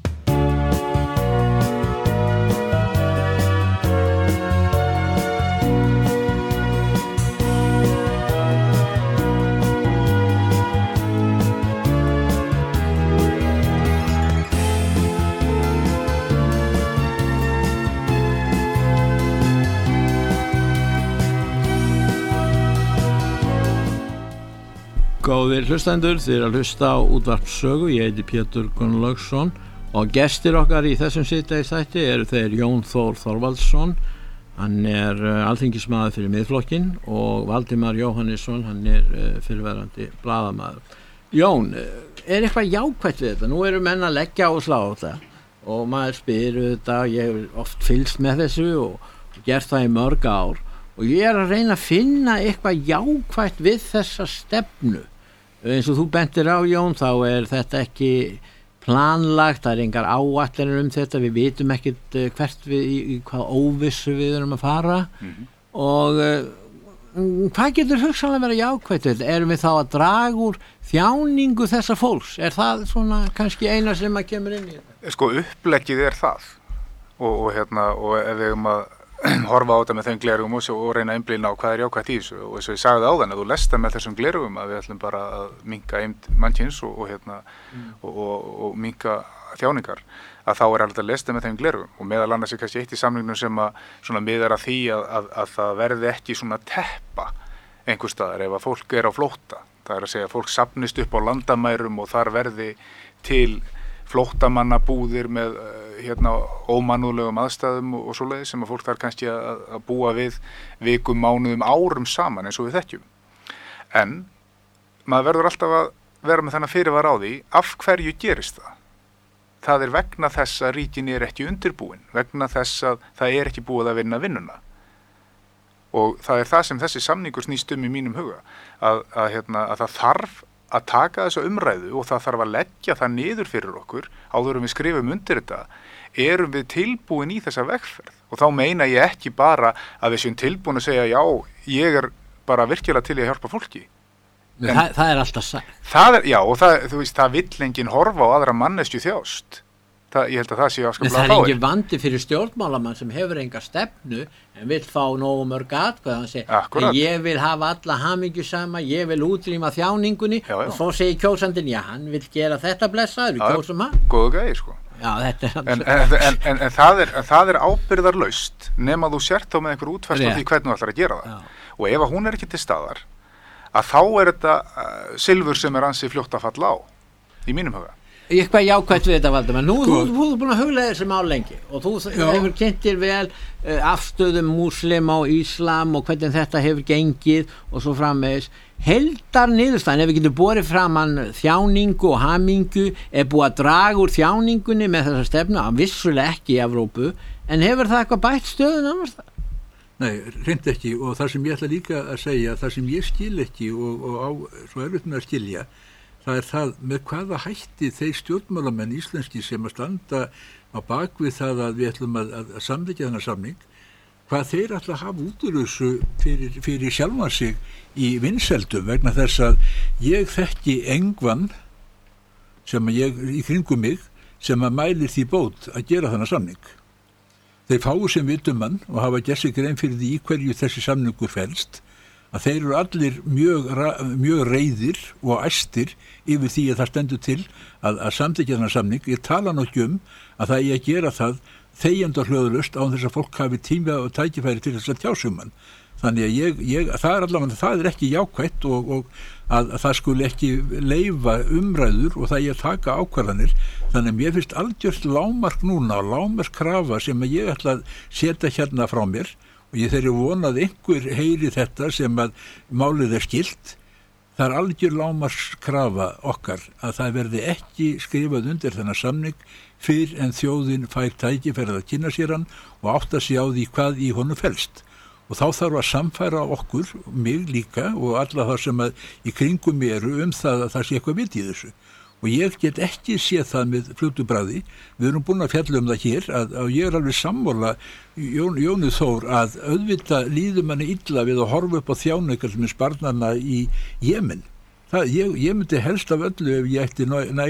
Góðir hlustendur, þið að hlusta á útvarp Sögu, ég heiti Pétur Gunnlaugsson og gestir okkar í þessum síðdegisþætti eru þeir Jón Þór Þorvaldsson, hann alþingismaður fyrir Miðflokkinn og Valdimar Jóhannesson, hann fyrrverandi blaðamaður. Jón, eitthvað jákvætt við þetta? Nú eru menn að leggja áherslu á þetta og maður spyr þetta, ég hef oft fylgst með þessu og gert það í mörg ár og ég að reyna að finna eitthvað jákvætt við þessa stefnu. Eins og þú bentir á, Jón, þá þetta ekki planlagt, það engar áætlanir þetta, við vitum ekkert hvert í hvað óvissu við erum að fara og hvað getur hugsanlega verið jákvætt? Erum við þá að draga úr þjáningu þessa fólks? Er það svona kannski eina sem að kemur inn í þetta? Sko uppleggið það og ef við að horfa á þetta með þeim glerugum og reyna að einblína á hvað er jákvætt í þessu og eins og ég sagði áðan að þú lesta með þessum glerugum að við ætlum bara að minnka eymd mannkyns og minnka þjáningar að þá er alltaf að lesta með þeim glerugum og meðal annars er kannski eitt í samningnum sem að svona miðar að því að það verði ekki svona teppa einhvers staðar ef að fólk er á flótta. Það er að segja að fólk safnist upp á landamærum og þar verði til flóttamannabúðir með ómannúðlegum aðstæðum og svoleiðis sem að fólk þarf kannski að búa við vikum, mánuðum, árum saman eins og við þekkjum. En maður verður alltaf að vera með þennan fyrirvar á því af hverju gerist það. Það er vegna þess að ríkin er ekki undirbúin, vegna þess að það er ekki búið að vinna vinnuna. Og það er það sem þessi samningur snýst í mínum huga, að það þarf að taka þessa umræðu og það þarf að leggja það niður fyrir okkur áður við skrifum undir þetta, erum við tilbúin í þessa vegferð og þá meina ég ekki bara að við séum tilbúin að segja já, ég er bara virkilega til að hjálpa fólki. Það er alltaf sagt. Það vill enginn horfa á aðra manneskju þjást. Ég held að það sé afskaplega fáir. Það er engin vandi fyrir stjórnmálamann sem hefur enga stefnu en vill fá nógu mörg atkvæði. Hann segir, ég vil hafa alla hamingju sama, ég vil útrýma þjáningunni og svo segir kjósandinn, já, hann vil gera þetta blessaður, við kjósum hann. Góðu gæði, sko. Já, þetta en það er ábyrgðarlaust nema þú sért þá með einhver útfærslu á því hvernig þú ætlar að gera það. Já. Og ef hún er ekki til staðar, að þá er þetta silfur sem er ansi fljótt að falla á, í mínum huga. Eitthvað jákvætt við þetta, Valdimar. Nú er þú búin að huglega þessi mál lengi og þú hefur kynnt þér vel afstöðum múslima og íslam og hvernig þetta hefur gengið og svo framvegis. Heildar niðurstaðan, ef við getum borið framan þjáningu og hamingu, er búið að draga úr þjáningunni með þessa stefnu, vissulega ekki í Evrópu, en hefur það eitthvað bætt stöðun annars það? Nei, hreint ekki og það sem ég ætla líka að segja, það sem ég skil ekki og á svo erfitt með að skilja, það er það með hvaða hætti þeir stjórnmálamenn íslenski sem að standa á bakvið það að við ætlum að samþykkja þennan samning, hvað þeir ætla að hafa út úr þessu fyrir sjálfan sig í vinseldum vegna þess að ég þekki engvan sem að ég í kringum mig sem að mælir því bót að gera þennan samning. Þeir fáu sem vitum hann og hafa gert sig grein fyrir því í hverju þessi samningur felst að þeir eru allir mjög reiðir og æstir yfir því að það stendur til að samþykkja þennan samning. Ég tala nokkuð að það er að gera það þegjandi og hljóðlaust án þess að fólk hafi tíma og tækifæri til þess að tjásumann. Þannig að það er ekki jákvætt og að það skuli ekki leyfa umræður og það er að taka ákvarðanir. Þannig að mér finnst algjört lágmark núna og lágmarkskrafa sem að ég ætla að setja hérna frá mér og ég þeirri vonað einhver heyri þetta sem að málið skilt. Það er algjör lágmarkskrafa okkar að það verði ekki skrifað undir þennan samning fyrr en þjóðin fær tækifærið að kynna sér hann og átta sig á því hvað í honum felst. Og þá þarf að samfæra okkur, mig líka og alla það sem að í kringum eru það að það sé eitthvað vit í þessu. Og ég get ekki séð það með fljótu bragði. Við erum búin að fjalla það hér að ég er alveg sammála Jóni Þór að auðvitað líður manni illa við að horfa upp á þjáningar sem barnanna í Jemen. Ég myndi helst af öllu ef ég ætti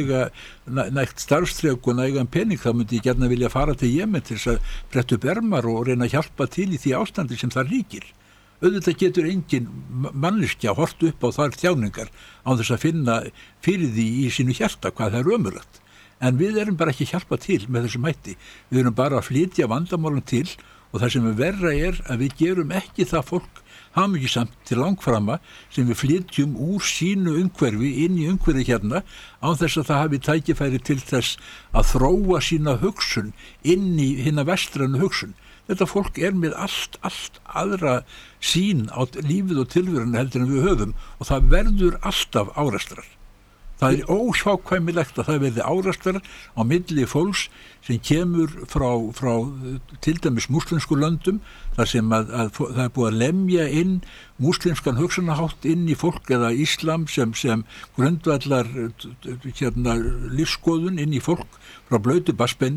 nægt starfstrek og nægan pening þá myndi ég gjarna vilja fara til Jemen til þess að bretta upp ermar og reyna að hjálpa til í því ástandi sem það ríkir. Auðvitað getur engin manneskja hort upp á þar þjáningar án þess að finna fyrir því í sínu hjarta hvað það er ömurlegt. En við erum bara ekki hjálpa til með þessum hætti. Við erum bara að flytja vandamálum til og það sem er verra er að við gerum ekki það fólk hamingjusamt til langframa sem við flytjum úr sínu umhverfi inn í umhverfi hérna án þess að það hafi tækifæri til þess að þróa sína hugsun inn í hina vestrænu hugsun. Þetta fólk er með allt aðra sýn á lífið og tilveruna heldur en við höfum og það verður alltaf árastrar. Það er óhjákvæmilegt að það verði árastrar á milli fólks sem kemur frá til dæmis múslimsku löndum þar sem að það er búið að lemja inn múslimskan hugsunahátt inn í fólk eða íslam sem grundvallar lífskoðun inn í fólk frá blautu bassbenni.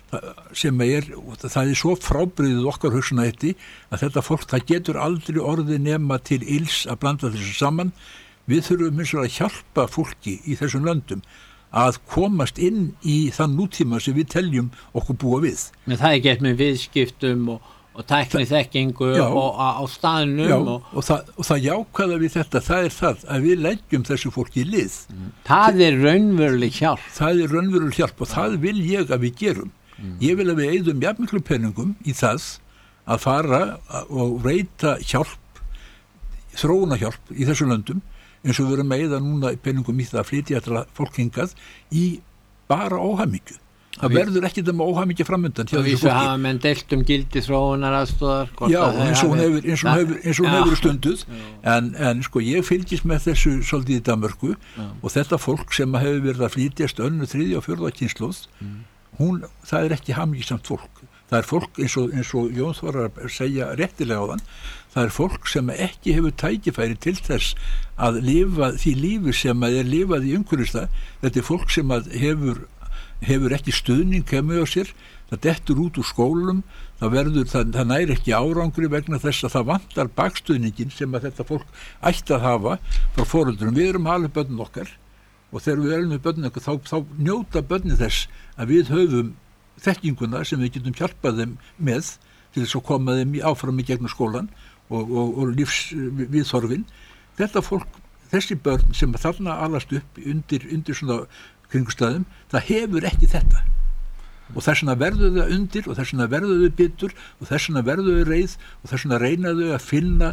sem það svo frábriðið okkar hugsunahætti að þetta fólk, það getur aldrei orðið nema til ills að blanda þessu saman. Við þurfum eins og að hjálpa fólki í þessum löndum að komast inn í þann nútíma sem við teljum okkur búa við. Men það gett með viðskiptum og tækni þekkingu og á staðnum. Og það jákvæða við þetta, það það að við leggjum þessu fólki í lið. Það raunveruleg hjálp. Það raunveruleg hjálp og það vil ég að við gerum. Ég vil að við eyðum jafnmiklu peningum í það að fara og veita hjálp, þróunarhjálp í þessu löndum, eins og við erum að eyða núna peningum í það að flytja þetta fólk hingað í bara óhamingju. Það verður ekki það með óhamingja framundan. Og vísu hafa menn deilt gildi þróunar aðstóðar. Já, eins og hún hefur stunduð. En sko, ég fylgist með þessu svolítið í Danmörku og þetta fólk sem hefur verið að flytjast 2., 3. og 4. kynslóð, það ekki hamingjusamt fólk. Það fólk, eins og Jón var að segja réttilega á þann, það fólk sem ekki hefur tækifæri til þess að lifa því lífi sem lifað í umhverfislega. Þetta fólk sem hefur ekki stuðning kemur á sér, það dettur út úr skólum, það næri ekki árangri vegna þess að það vantar bakstuðningin sem að þetta fólk ætti að hafa frá foreldurum. Við erum alveg börnin okkar og þegar við erum með börnin okkar þá njóta börnin þess að við höfum þekkinguna sem við getum hjálpað þeim með til þess að koma þeim áfram í gegnum skólan og lífsviðhorfin. Þetta fólk, þessi börn sem þarna alast upp undir svona kringumstæðum, það hefur ekki þetta og þess vegna verður það undir og þess vegna verður þau bitur og þess vegna verður þau reið og þess vegna reyna þau að finna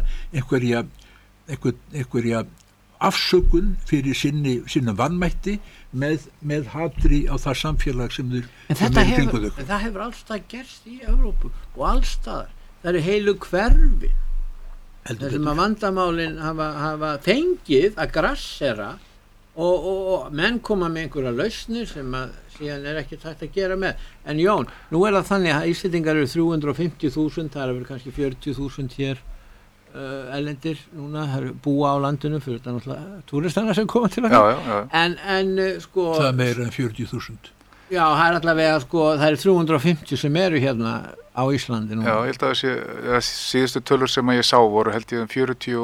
einhverja afsökun fyrir sinna vanmætti með hatri á það samfélag sem þau kringu þau. En það hefur allstað gerst í Evrópu og allstaðar. Það heilu hverfi þessum að vandamálin hafa fengið að grassera og menn koma með einhverja lausnir sem að síðan ekki hægt að gera með. En Jón, nú það þannig að Íslendingar eru 350.000, það verið kannski 40.000 hér erlendir núna, það búa á landinu fyrir þetta náttúrulega túristana sem koma til okkar. En sko það meira en 40.000. Já, það allavega sko, það 350 sem eru hérna á Íslandi núna. Já, ég held að síðustu tölur sem ég sá voru held ég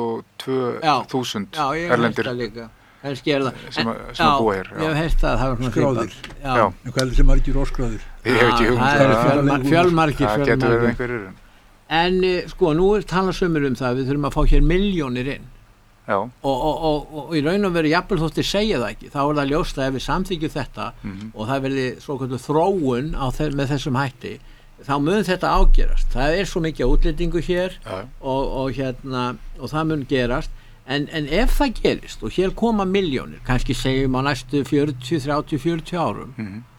42.000 erlendir. Já, ég líka. Sem að búa hér. Ég hef heyrt það var svona skráðir. Já. En hvað sem margir óskráðir? Ég hef ekki hugmynd. Það fjölmargir. Það getur verið einhverjir. En sko, nú talað sumir það, við þurfum að fá hér milljónir inn. Já. Og í raun og veru jafnvel þótt segja það ekki, þá það ljóst að ef við samþykjum þetta og það verði svoköldu þróun með þessum hætti, þá mun þetta ágerast. Það svo mikið útlendingu hér og það mun gerast. En ef það gerist og hér koma milljónir, kannski segjum á næstu 40 árum,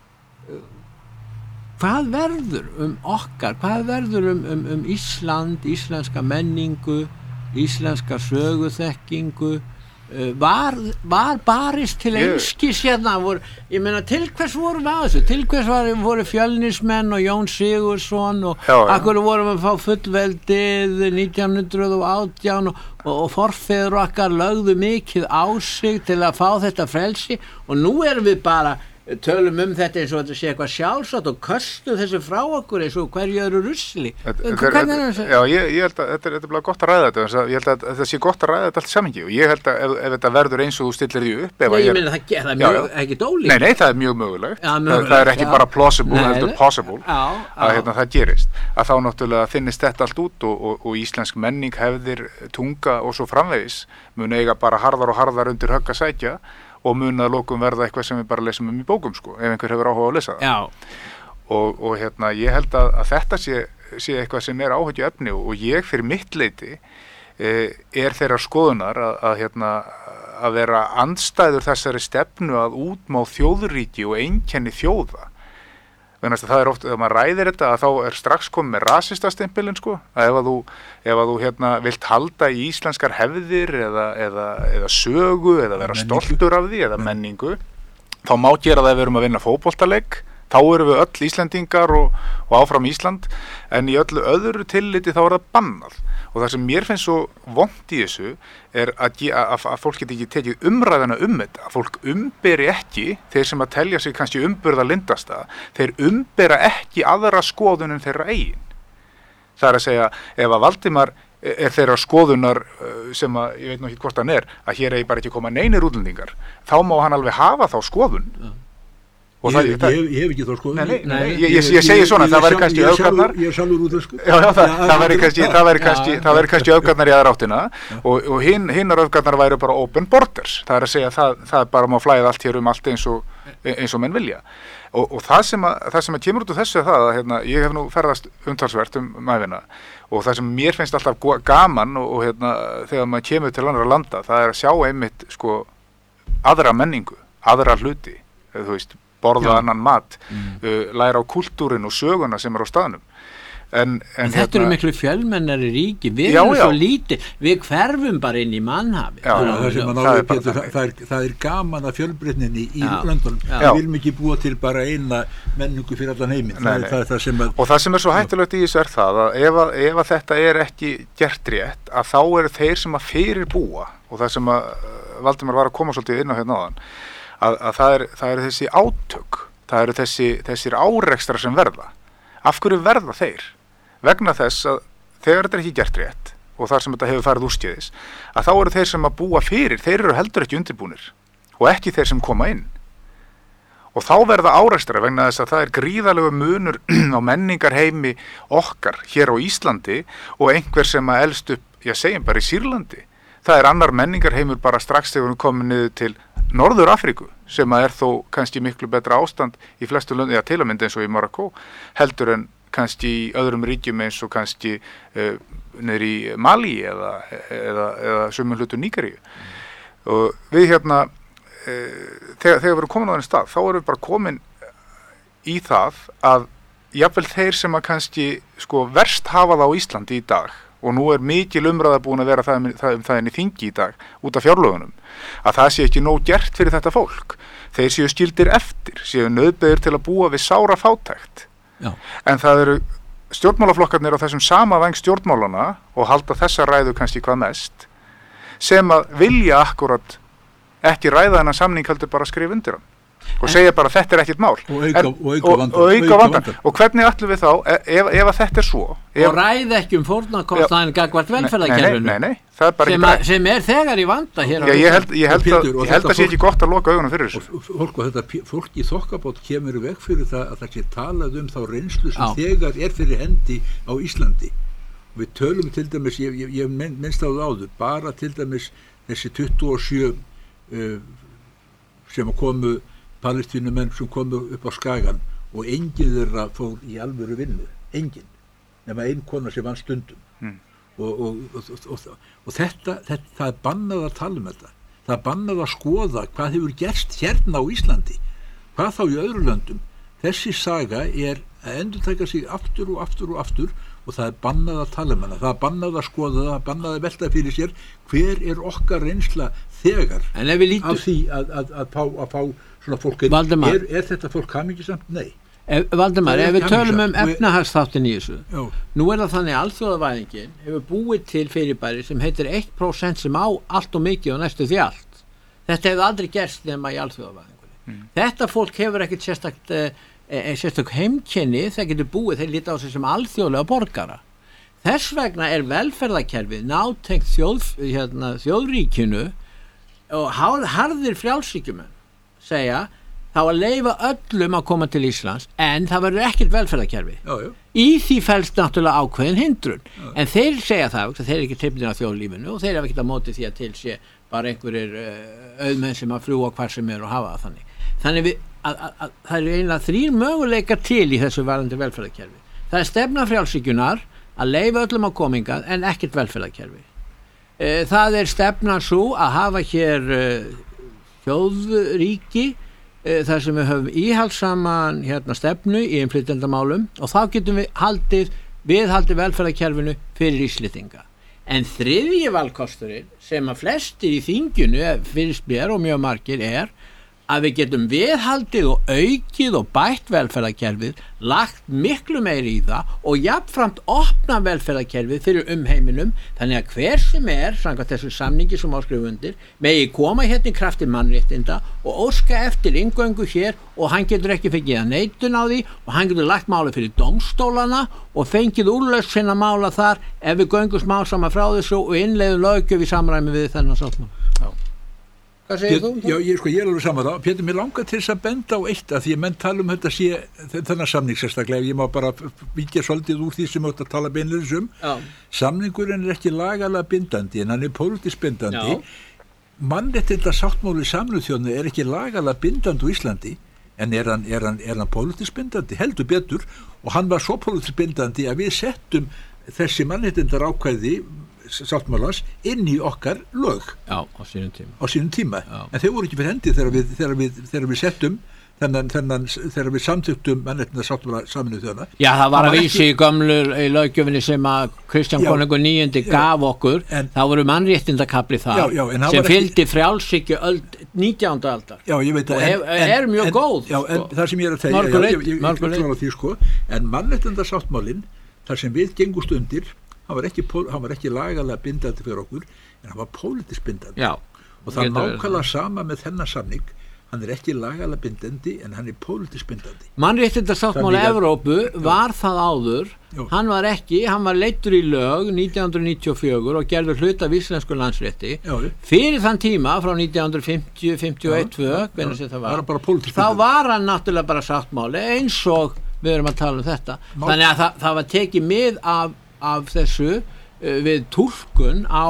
hvað verður okkar, hvað verður Ísland, íslenska menningu, íslenska söguþekkingu, var barist til einskis hérna, ég meina til hvers vorum við að þessu, til hvers voru Fjölnismenn og Jón Sigurðsson og akkur vorum við að fá fullveldið 1918 og forfeður okkar lögðu mikið á sig til að fá þetta frelsi og nú erum við bara tölum þetta eins og þetta sé eitthvað sjálfsagt og köstu þessu frá okkur eins og hverju eru rusli. Já, ég held að þetta bara gott að ræða þetta, ég held að þetta sé gott að ræða þetta allt samingi og ég held að ef þetta verður eins og þú stillir því upp ég meina það mjög ekki dólíkt. Nei, það mjög mögulegt. Það ekki bara plausible, heldur possible að það gerist. Að þá náttúrulega finnist þetta allt út og íslensk menning, hefðir, tunga og svo framvegis mun eiga bara harðar og harðar undir högg að sækja og mun að lokum verða eitthvað sem við bara lesum í bókum sko, ef einhver hefur áhuga að lesa það. Já. Og ég held að þetta sé eitthvað sem áhyggju efni og ég fyrir mitt leyti þeirra skoðunar að vera andstæður þessari stefnu að útmá þjóðríki og einkenni þjóða. Þannig að það oft, ef maður ræðir þetta, að þá strax komið með rasistastempilinn sko, að ef þú vilt halda í íslenskar hefðir eða sögu eða vera stoltur af því eða menningu, þá má gera það ef við erum að vinna fótboltaleik, þá erum við öll Íslendingar og áfram Ísland, en í öllu öðru tilliti þá það bannað og það sem mér finnst svo vont í þessu að fólk geti ekki tekið umræðana þetta, að fólk umberi ekki, þeir sem að telja sig kannski umburða lindasta, þeir umbera ekki aðra skoðun en þeirra eigin. Það er að segja, ef að Valdimar er þeirra skoðunar sem að, ég veit nú ekki hvort hann að hér eigi bara ekki koma neinir útlendingar, þá má hann alveg hafa þá skoðun. Ég hef ekki þá skoðun. Nei, ég segi svona, það væri kannski öfgarnar. Ég er sjálfur útlensku. Já, það væri kannski öfgarnar í aðra áttina og hinnar öfgarnar væri bara open borders. Það er að segja, það bara má flæða allt hér allt eins og menn vilja. Og það sem að kemur út úr þessu það að hérna, ég hef nú ferðast umtalsvert ævina og það sem mér finnst alltaf gaman og hérna, þegar maður kemur til annarra landa, það er að sjá einmitt sko aðra menningu, aðra hluti, þú veist, borða annan mat, læra á kúltúrin og söguna sem á staðnum. En þetta eru miklu fjölmennari ríki, við erum svo lítið, við hverfum bara inn í mannhafi. Það er gaman að fjölbreytninni í löndunum. Við viljum ekki búa til bara eina menningu fyrir allan heiminn. Og það sem er svo hættulegt í þessu það að ef að þetta er ekki gert rétt, að þá eru þeir sem að fyrirbúa, og það sem að Valdimar var að koma svolítið inn á hérna áðan, að það eru þessi átök, það eru þessir árekstrar sem verða. Af hverju verða þeir? Vegna þess að þegar þetta er ekki gert rétt og þar sem þetta hefur farið úrskeiðis, að þá eru þeir sem að búa fyrir, þeir eru heldur ekki undirbúnir og ekki þeir sem koma inn. Og þá verða árekstrar vegna þess að það er gríðarlegu munur á menningarheimi okkar hér á Íslandi og einhver sem að elst upp, segjum bara í Sýrlandi. Það er annar menningarheimur bara strax þegar við komum niður til Norður Afríku sem að er þó kannski miklu betra ástand í flestu löndum, til að mynda eins og í Marokko, heldur en kannski í öðrum ríkjum eins og kannski niður í Mali eða sumum hlutu Nígeríu. Og við hérna, þegar við erum komin á þennan stað, þá erum við bara komin í það að jafnvel þeir sem að kannski sko verst hafa það á Íslandi í dag, og nú er mikil umræða búin að vera það inn í þingi í dag út af fjárlögunum, að það sé ekki nóg gert fyrir þetta fólk. Þeir séu skildir eftir, séu nauðbeygðir til að búa við sára fátækt. Já. En það eru stjórnmálaflokkarnir á þessum sama væng stjórnmálana og halda þessa ræðu kannski hvað mest, sem að vilja akkurat ekki ræða þennan samning heldur bara að skrifa undir hann og segja bara að þetta er ekkert mál og auka vandan. Og hvernig ætlum við þá ef að þetta er svo og ræða ekki fórnarkostnaðinn gagnvart velferðarkerfinu sem er þegar í vanda hér. Ég held að sé ekki gott að loka augunum fyrir þessu. Fólk í þokkabót kemur í veg fyrir það að það sé talað þá reynslu sem þegar er fyrir hendi á Íslandi. Við tölum til dæmis, ég minnst á það áður, bara til dæmis þessi 27 sem komu palestínumenn sem komu upp á Skagan og enginn þeirra fór í alvöru vinnu, enginn, nema ein kona sem vann stundum. Og þetta það er bannað að tala þetta, það er bannað að skoða hvað hefur gerst hérna á Íslandi, hvað þá í öðru löndum. Þessi saga er að endurtaka sig aftur og aftur og aftur og það er bannað að tala hana, það er bannað að skoða það, það er bannað að velta fyrir sér hver er okkar reynsla þegar af því að fá svona fólk. Er þetta fólk hamingjusamt? Nei. Valdimar, ef við tölum efnahagsþáttin í þessu, nú er það þannig að alþjóðavæðingin hefur búið til fyrirbæri sem heitir 1% sem á allt og mikið og næstu því allt. Þetta hefur aldrei gerst nema í alþjóðavæðingunni. Þetta fólk hefur ekkert sérstök heimkenni, það getur búið, þeir líta á sig sem alþjóðlega borgara. Þess vegna er velferðarkerfið nátengt þjóðríkinu og harðir frjálshyggjumenn segja þá að leyfa öllum að koma til Íslands en það verður ekkert velferðarkerfi. Í því felst náttúrulega ákveðin hindrun. En þeir segja það, þeir eru ekki hrifnir af þjóðlífinu og þeir eru ekkert að móti því að til sé bara einhverjir auðmenn sem að fljúga hvar sem er og hafa það þannig. Þannig að það eru eiginlega 3 möguleikar til í þessu varðandi velferðarkerfi. Það er stefna frjálshyggjunar að leyfa öllum að kominga en ekkert velferðarkerfi. Það er stefnan svo að hafa hér þjóðríki þar sem við höfum íhaldsaman stefnu í innflytjendamálum og þá getum við viðhaldið velferðarkerfinu fyrir Íslendinga. En þriðji valkosturinn sem að flestir í þinginu fyrirspér og mjög margir er að við getum viðhaldið og aukið og bætt velferðarkerfið, lagt miklu meiri í það og jafnframt opna velferðarkerfið fyrir umheiminum, þannig að hver sem samkvæmt þessu samningi sem áskrifu undir, megi koma hérna í krafti mannréttinda og óska eftir inngöngu hér og hann getur ekki fengið að neitun á því og hann getur lagt máli fyrir dómstólana og fengið úrlausn sinna mála þar ef við göngum smá saman frá þessu og innleiðum löggjöf í samræmi við þennan sáttmála. Hvað segir þú? Já, ég er alveg saman þá. Pétur, mér langar til þess að benda á eitt að því að menn tala þetta þennan samning sérstaklega, ég má bara víkja svolítið úr því sem átt að tala beinleiðis Samningurinn ekki lagalega bindandi en hann pólitískt bindandi. Mannréttindasáttmáli Sameinuðu þjóðanna ekki lagalega bindandi á Íslandi en er hann pólitískt bindandi, heldur betur og hann var svo pólitískt bindandi að við settum þessi mannréttindarákvæði sáttmálans inn í okkar lög á sínum tíma. En þau voru ekki fyrir hendi þegar við settum þegar við samþyktum mannréttindasáttmála Sameinuðu þjóðanna. Já, það var að vísi í gömlur í löggjöfinni sem að Kristján konungur 9. gaf okkur, þá voru mannréttindakafli þar sem fylgdi frjálshyggju 19. aldar. Já, ég veit að er mjög góð. Já, en það sem ég að segja, ég klára því en mannréttindasáttmálinn þar sem við gengust undir hann var ekki lagalega bindandi fyrir okkur en hann var pólitískt bindandi og það nákvæmlega sama með þennan samning hann ekki lagalega bindandi en hann pólitískt bindandi. Mannréttindasáttmáli Evrópu var það áður hann var leiddur í lög 1994 og gerður hluta af íslensku landsrétti fyrir þann tíma frá 1950, 51, hvernig sem það var þá var hann náttúrulega bara sáttmáli eins og við erum að tala þetta þannig að það var tekið mið af þessu við túlkun á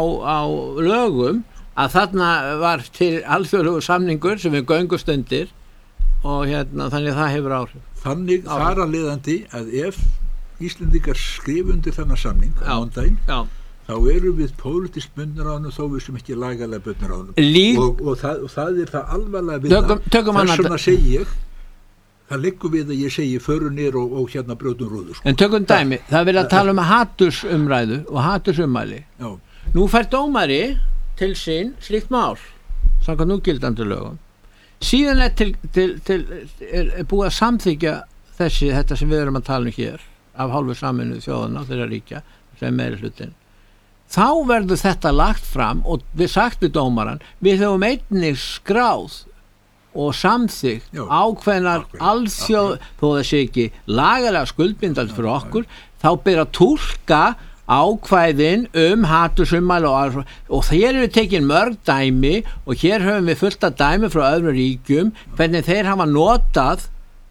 lögum að þarna var til alþjóðlegu samningur sem við göngust undir og þannig að það hefur áhrif. Þannig þar að leiðandi að ef Íslendingar skrifa undir þennan samning á mándaginn þá eru við pólitískt bundnir á hann þó við sem ekki lagalega bundnir á hann og það er það alvarlega við þess vegna segi ég það liggur við að ég segi förum niður og brjótum rúður. En tökum dæmi, það verið að tala hatursumræðu og hatursummæli. Nú fær dómari til sín slíkt mál, samkvæmt núgildandi lögum. Síðan er búið að samþykja þetta sem við erum að tala hér af hálfu Sameinuðu þjóðanna þeirra ríkja, sem meiri hlutin. Þá verður þetta lagt fram og við sagt við dómaran, við höfum einnig skráð og samþykkt ákveðnar alþjóð, þó það sé ekki lagalega skuldbindandi fyrir okkur, þá ber að túlka ákvæðin hatursummæli og hér eru tekin mörg dæmi og hér höfum við fullt af dæmi frá öðrum ríkjum hvernig þeir hafa notað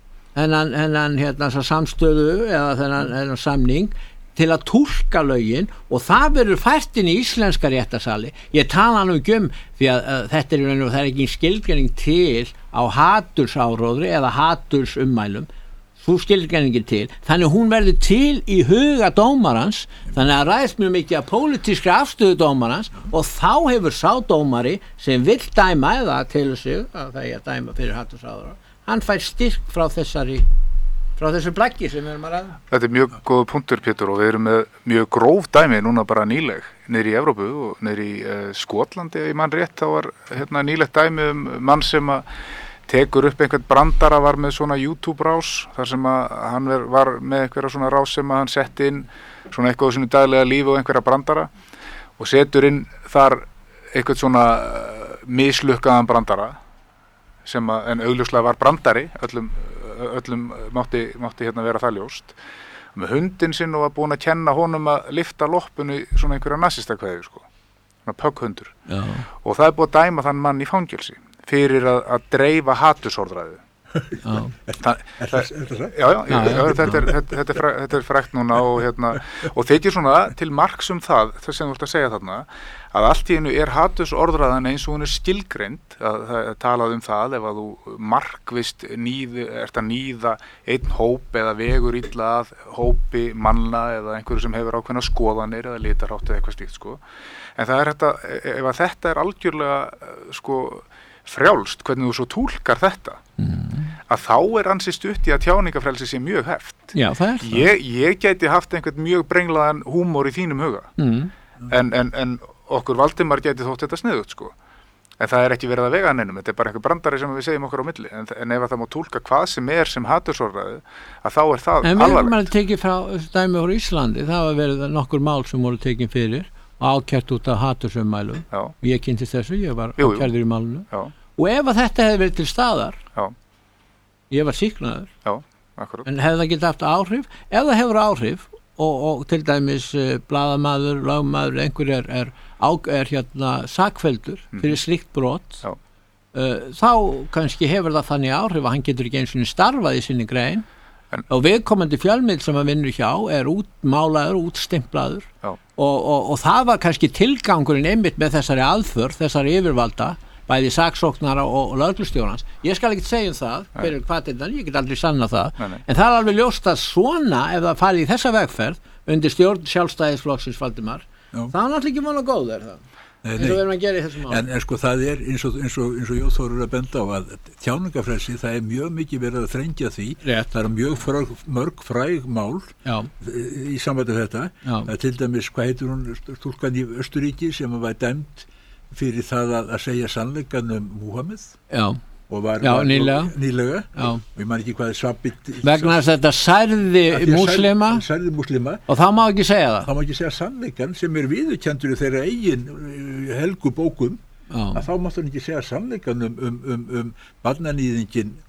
þennan samstöðu eða þennan samning til að túlka lögin og það verður fært inn í íslenska réttarsali. Ég tala nú ekki því að þetta það er ekki skilgreining til á hatursáróðri eða hatursummælum. Þú skilgreiningin til. Þannig hún verður til í huga dómarans, þannig að ræðst mjög mikið að pólitískri afstöðu dómarans og þá hefur sá dómari sem vill dæma eða til sig að það er að dæma fyrir hatursáróðri. Hann fær styrk frá þessu plaggi sem við erum að ræða. Þetta er mjög góð punktur, Pétur, og við erum með mjög gróf dæmi núna bara nýleg niður í Evrópu og niður í Skotlandi, ef ég man rétt, þá var nýlegt dæmi mann sem að tekur upp einhvern brandara, var með svona YouTube-rás, þar sem að hann var með einhverja svona rás sem að hann setti inn svona eitthvað á sínu daglega lífi og einhverja brandara og setur inn þar eitthvað svona mislukkaðan brandara sem að, en augljóslega var brandari, öllum mátti vera það ljóst með hundin sinn og var búin að kenna honum að lyfta loppinu svona einhverja nasistakveði svona pögghundur og það er búið að dæma þann mann í fangelsi fyrir að dreifa hatursorðræðu. Þetta er frægt núna og þykir svona til marks það sem þú ert að segja þarna að allt í einu er hatursorðræðan eins og hún er skilgreind að talað það ef að þú markvisst ert að níða einn hóp eða vegur illa að hópi manna eða einhverju sem hefur ákveðna skoðanir eða litarhátt eða eitthvað slíkt en það er þetta, ef að þetta er algjörlega frjálst hvernig þú svo túlkar þetta að þá er ansi stutt í að tjáningafrelsi sé mjög heft. Já, það er það. Ég gæti haft einhvern mjög brenglaðan húmor í þínum huga en okkur Valdimar gæti þótt þetta sniðugt En það er ekki verið að vega neinum, þetta er bara einhver brandari sem við segjum okkur á milli, en ef það má túlka hvað sem sem hatursorðræðu, að þá er það alvarlegt. En við erum tekið frá dæmi úr Íslandi, það var verið nokkur mál sem voru tekin fyrir og ákært út af hatursummælum. Ég kynntist þessu, ég var ákærður í málinu. Já. Og ef að þetta hefði verið til staðar, ég var sýknaður, en hefði það getið haft áhrif? Ef það hefur áhrif, og til dæmis blaðamaður, lögmaður, einhver er sakfelldur fyrir slíkt brot, þá kannski hefur það þannig áhrif að hann getur ekki eins og starfað í sinni grein og viðkomandi fjölmiðl sem hann vinnur hjá er útmálaður, útstimplaður og það var kannski tilgangurinn einmitt með þessari aðför, þessari yfirvalda, bæði saksóknara og lögreglustjórans. Ég skal ekki segja það fyrir hvað þetta, ég get aldrei sannað það, en það er alveg ljóst að svona ef það farið í þessa vegferð undir stjórn Sjálfstæðisflokksins Valdimar, það er náttúrulega ekki von og góð það. Eins og við erum að gera í þessum mál. En sko það er eins og Jóþór að benda á að tjáningafrelsi, það er mjög mikið verið að þrengja því. Það er mjög mörg fræg mál í sambandi við þetta. Það er til dæmis, hvað heitir hún, stúlkan í Östuríki sem var dæmd fyrir það að segja sannleikann Múhameð. Nýlega. Ég man ekki hvað Sabit vegna þess að þetta særði múslima og það má ekki segja það. Það má ekki segja sannleikann sem er viðurkenndur í þeirra eigin helgu bókum, að þá máttu hann ekki segja sannleikann barnanýðingin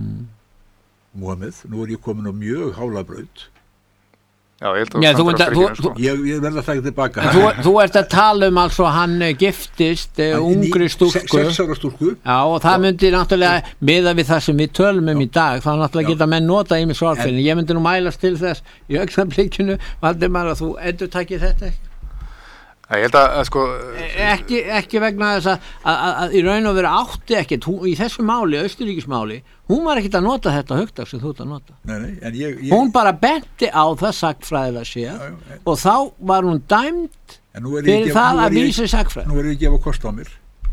Múhameð. Nú er ég komin á mjög hála braut. Já, ég verð að taka tilbaka. Þú ert að tala altså hann giftist ungri stúlku, 6 ára stúlku. Já, og það myndi náttúrulega miðað við það sem við tölum í dag, þá náttúrulega geta menn notað í mig svarfinn. Ég myndi nú mælast til þess í augnablikinu, Valdimar, að þú endurtakir þetta ekki. Ég held að sko ekki vegna þess að í raun og veru átti ekkert í þessu máli, Austurríkismáli, hún var ekkert að nota þetta hugtak sem þú ert að nota. En hún bara benti á það sagnfræðilega séð og þá var hún dæmd fyrir það að vísa sagnfræði. Nú er ég að gefa kost á mér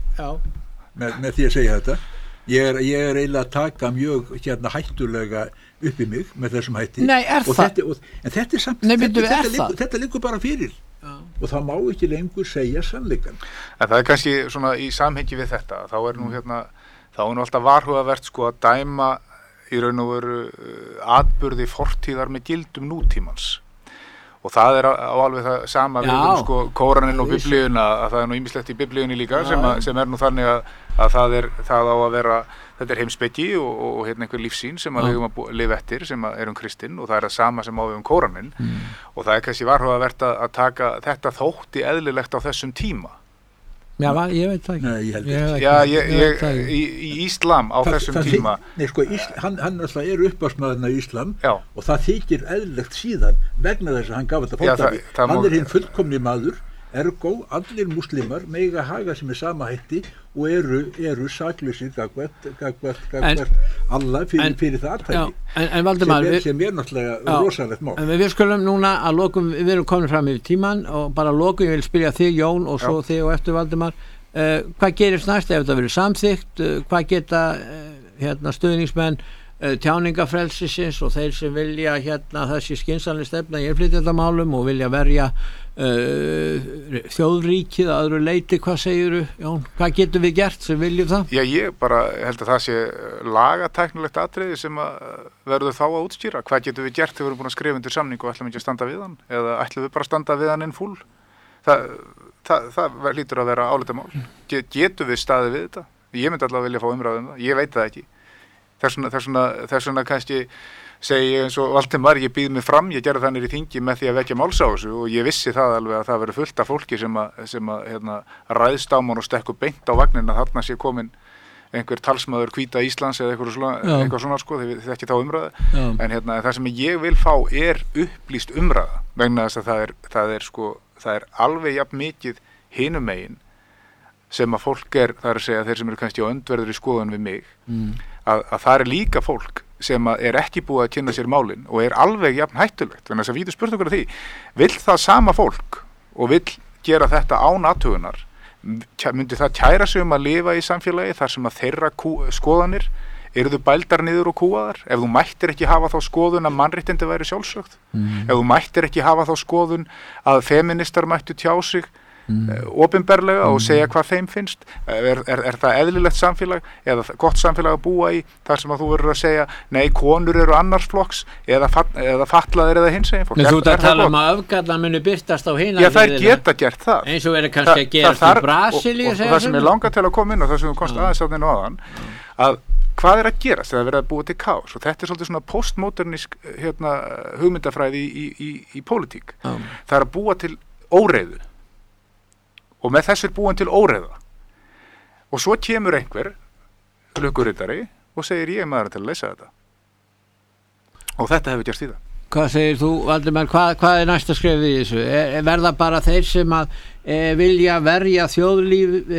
með því að segja þetta. Ég er eiginlega að taka mjög hættulega upp í mig með þessum hætti. Nei, en þetta er samt, þetta liggur bara fyrir. Og það má ekki lengur segja sannleikann. En það er kannski svona í samhengi við þetta, þá er nú alltaf varhugavert sko að dæma í raun og veru atburði fortíðar með gildum nútímans. Og það er á alveg það sama við sko Kóraninn og Biblíuna, að það er nú ýmislegt í Biblíunni líka sem er nú þannig að það á að vera, þetta er heimspeki og einhver lífsýn sem við höfum að lifa eftir sem erum kristinn og það er það sama sem á við Kóraninn og það er kannski varhugavert að taka þetta þótti eðlilegt á þessum tíma. Já, ég veit það ekki. Nei, ég held ekki. Í Íslam á þessum tíma. Nei, sko, hann alltaf er uppásmaðurinn af Íslam og það þykir eðlilegt síðan vegna þess að hann gaf þetta fordæmi. Hann er hinn fullkomni maður, ergo allir múslimar mega haga sem er sama hætti og eru saklausir gagvart alla fyrir það aðtæki sem er náttúrulega rosalegt mál. En við skulum núna að lokum, við erum komin fram yfir tíman og bara að lokum, ég vil spyrja þig Jón og svo þig og eftir Valdimar, hvað gerist næst ef þetta verður samþykkt, hvað geta stuðningsmenn tjáningafrelsisins og þeir sem vilja þessi skynsamleg stefna í innflytjendamálum og vilja verja þjóðríkið að öðru leyti, hvað segirðu Jón, hvað getum við gert sem viljum það? Já, ég bara held að það sé lagatæknilegt atriði sem verður þá að útskýra, hvað getum við gert þegar við erum búin að skrifa undir samning og ætlum ekki að standa við hann eða ætlum við bara að standa við hann in full það hlýtur að vera álitamál. Getum við staðið við þetta? Ég myndi allavega vilja fá umræðu það, ég veit það ekki. Þess vegna kannski segi ég eins og Valdimar, ég býð mig fram, ég gerði þannig í þingi með því að vekja máls á þessu og ég vissi það alveg að það verður fullt af fólki sem ræðst á mann og stekkur beint á vagnin að þarna sé komin einhver talsmaður hvíta Íslands eða eitthvað svona sko, þið ekki þá umræðu. En það sem ég vil fá er upplýst umræða vegna þess að það er alveg jafn mikið hinum megin sem að fólk það er að segja þeir sem eru kannski á öndverður í skoðun við mig, að það er líka fólk sem er ekki búið að kynna sér málin og er alveg jafn hættulegt. Þannig að við spurtum okkur að því, vill það sama fólk og vill gera þetta án athugunar, myndi það kæra sig að lifa í samfélagi þar sem að þeirra skoðanir eru bældar niður og kúaðar? Ef þú mættir ekki hafa þá skoðun að mannréttindi væri sjálfsögð, ef þú mættir ekki hafa þá skoðun að feministar mættu tjá sig opinberlega og segja hvað þeim finnst. Er það eðlilegt samfélag eða gott samfélag að búa í þar sem að þú verður að segja nei, konur eru annars flokks eða fatlaðir eða hinsegin fólk. En þú ert að tala um að öfgallar muni birtast á hina. Já, þær geta gert það. Eins og verður kannski að gerast í Brasilíu. Og það sem ég langar til að koma inn og það sem þú komst aðeins áttin áðan, að hvað er að gerast þegar verið að búa til kaos, og þetta er svolítið svona postmodernísk hugmyndafræði í pólitík. Það er að búa til óreiðu og með þess búin til óreiða og svo kemur einhver lukkuritari og segir ég maður til að leysa þetta og þetta hefur gerst í það. Hvað segir þú, Valdimar, hvað er næsta skrefið í þessu? Verða bara þeir sem að vilja verja þjóðlíf,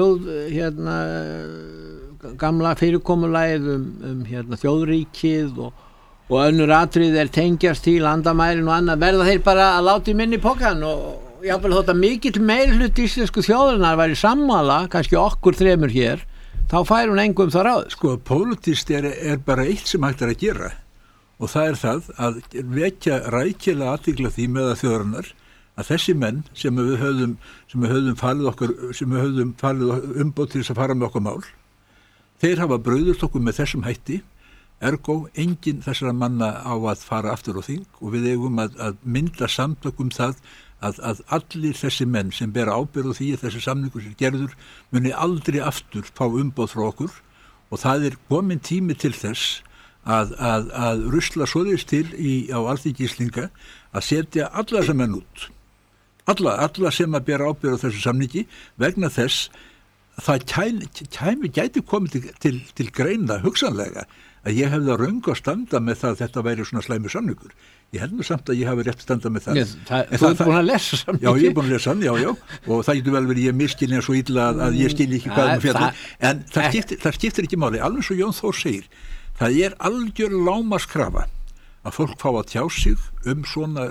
gamla fyrirkomulagið þjóðríkið og önnur atrið tengjast í landamærin og annað, verða þeir bara að láta í minni pokan og jáfnvel þótt að mikill meirhluti íslensku þjóðurinnar væri sammála, kannski okkur þremur hér, þá fær hún engum það ráð. Sko, pólitískt er bara eitt sem hægt að gera og það er það að vekja rækilega athygli því með að þjóðurinnar að þessi menn sem við höfðum falið umboð til þess að fara með okkur mál, þeir hafa brugðist okkur með þessum hætti, ergo enginn þessara manna á að fara aftur á þing og við eigum að mynda samtökum það að allir þessi menn sem bera ábyrgð á því að þessi samningur sem gerður muni aldrei aftur fá umboð frá okkur og það er komin tími til þess að rusla svoleiðis til á Alþingi Íslendinga að setja alla þessa menn út. Alla sem að bera ábyrgð á þessu samningi vegna þess að það gæti komið til greina hugsanlega að ég hefði að röngu að standa með það að þetta væri svona slæmi samningur. Ég held nú samt að ég hafi rétt að standa með það. Þú ert búin að lesa samningi? Já, ég er búin að lesa hann, já. Og það getur vel verið ég misskilja svo illa að ég skilji ekki hvað fjallar. En það skiptir ekki máli. Alveg svo Jón Þór segir, það er algjör lágmarkskrafa að fólk fá að tjá sig svona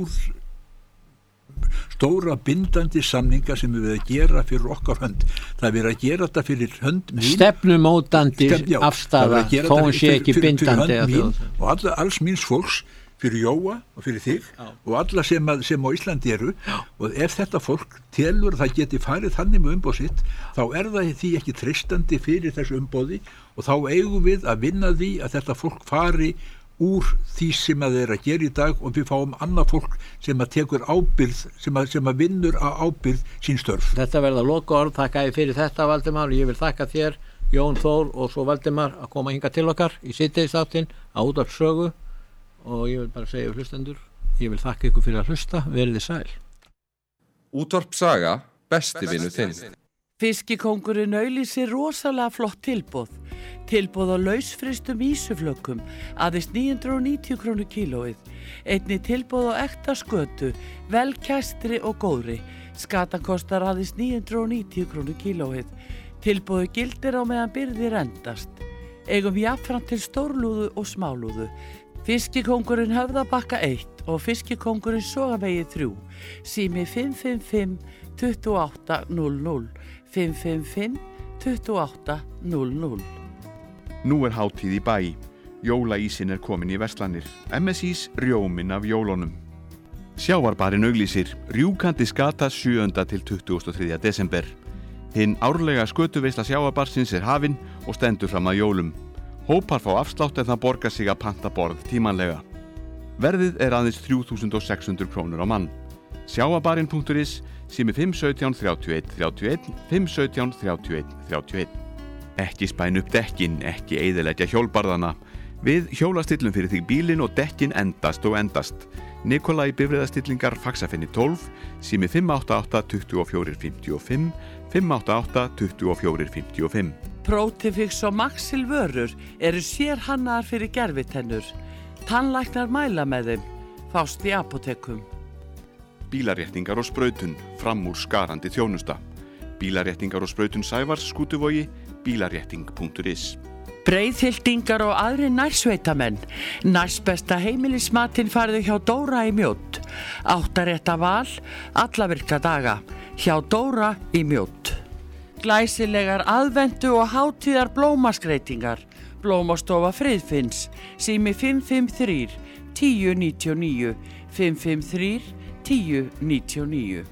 stóra bindandi samninga sem við að gera fyrir okkar hönd. Það er að gera þetta fyrir hönd mín. Stefnumótandi afstafa, þó hún sé ekki bindandi. Og alls míns fólks, fyrir Jóa og fyrir þig og alla sem á Íslandi eru og ef þetta fólk telur að það geti farið þannig með umboð sitt, þá er það því ekki treystandi fyrir þessu umboði og þá eigum við að vinna því að þetta fólk fari úr því sem að þeir að gera í dag og við fáum annað fólk sem að tekur ábyrgð, sem að vinnur á ábyrgð sín störf. Þetta verða loka orð, þakka ég fyrir þetta Valdimar og ég vil þakka þér Jón Þór og svo Valdimar að koma hingað til okkar í síðdegisþáttinn á Útvarp Sögu og ég vil bara segja hlustendur, ég vil þakka ykkur fyrir að hlusta, verið sæl. Útvarp Saga, besti vinur þinn. Fiskikóngurinn auglýsir rosalega flott tilboð. Tilboð á lausfrystum ísuflökkum, aðeins 990 krónur kílóið. Einnig tilboð á ekta skötu, vel kæstri og góðri. Skatan kostar aðeins 990 krónur kílóið. Tilboðu gildir á meðan birgðir endast. Eigum jafnframt til stórlúðu og smálúðu. Fiskikóngurinn Höfðabakka 1 og Fiskikóngurinn Sogavegi 3, sími 555 2800, 555 2800. Nú er hátíð í bæ. Jólaísinn er komin í verslanir. MSIs rjóminn af jólunum. Sjávarbarinn auglýsir rjúkandi skata 7. til 23. desember. Hinn árlega skötuveisla sjávarbarsins er hafin og stendur fram að jólum. Hópar fá afslátt en það borgar sig að panta borð tímanlega. Verðið er aðeins 3.600 krónur á mann. Sjávarbarinn.is, sími 517 31 31, 517 31 31. Ekki spæn upp dekkin, ekki eyðileggja hjólbarðana. Við hjólastillum fyrir þig bílinn og dekkin endast og endast. Nikolai bifreiðastillingar Faxafinni 12, sími 588 24 55, 588 24 55. Protifix og Maxil vörur eru sérhannaðar fyrir gervitennur. Tannlæknar mæla með þeim, fást í apótekum. Bílaréttingar og sprautun, fram úr skarandi þjónusta. Bílaréttingar og sprautun Sævars Skútuvogi, bílarétting.is. Breiðhyltingar og aðri nærsveitamenn. Nærsbesta heimilismatinn farðu hjá Dóra í Mjódd. 8 rétta val, alla virka daga. Hjá Dóra í Mjódd. Glæsilegar aðventu og hátíðar blómaskreitingar. Blómastofa Friðfinns, sími 553 1099, 553 1099.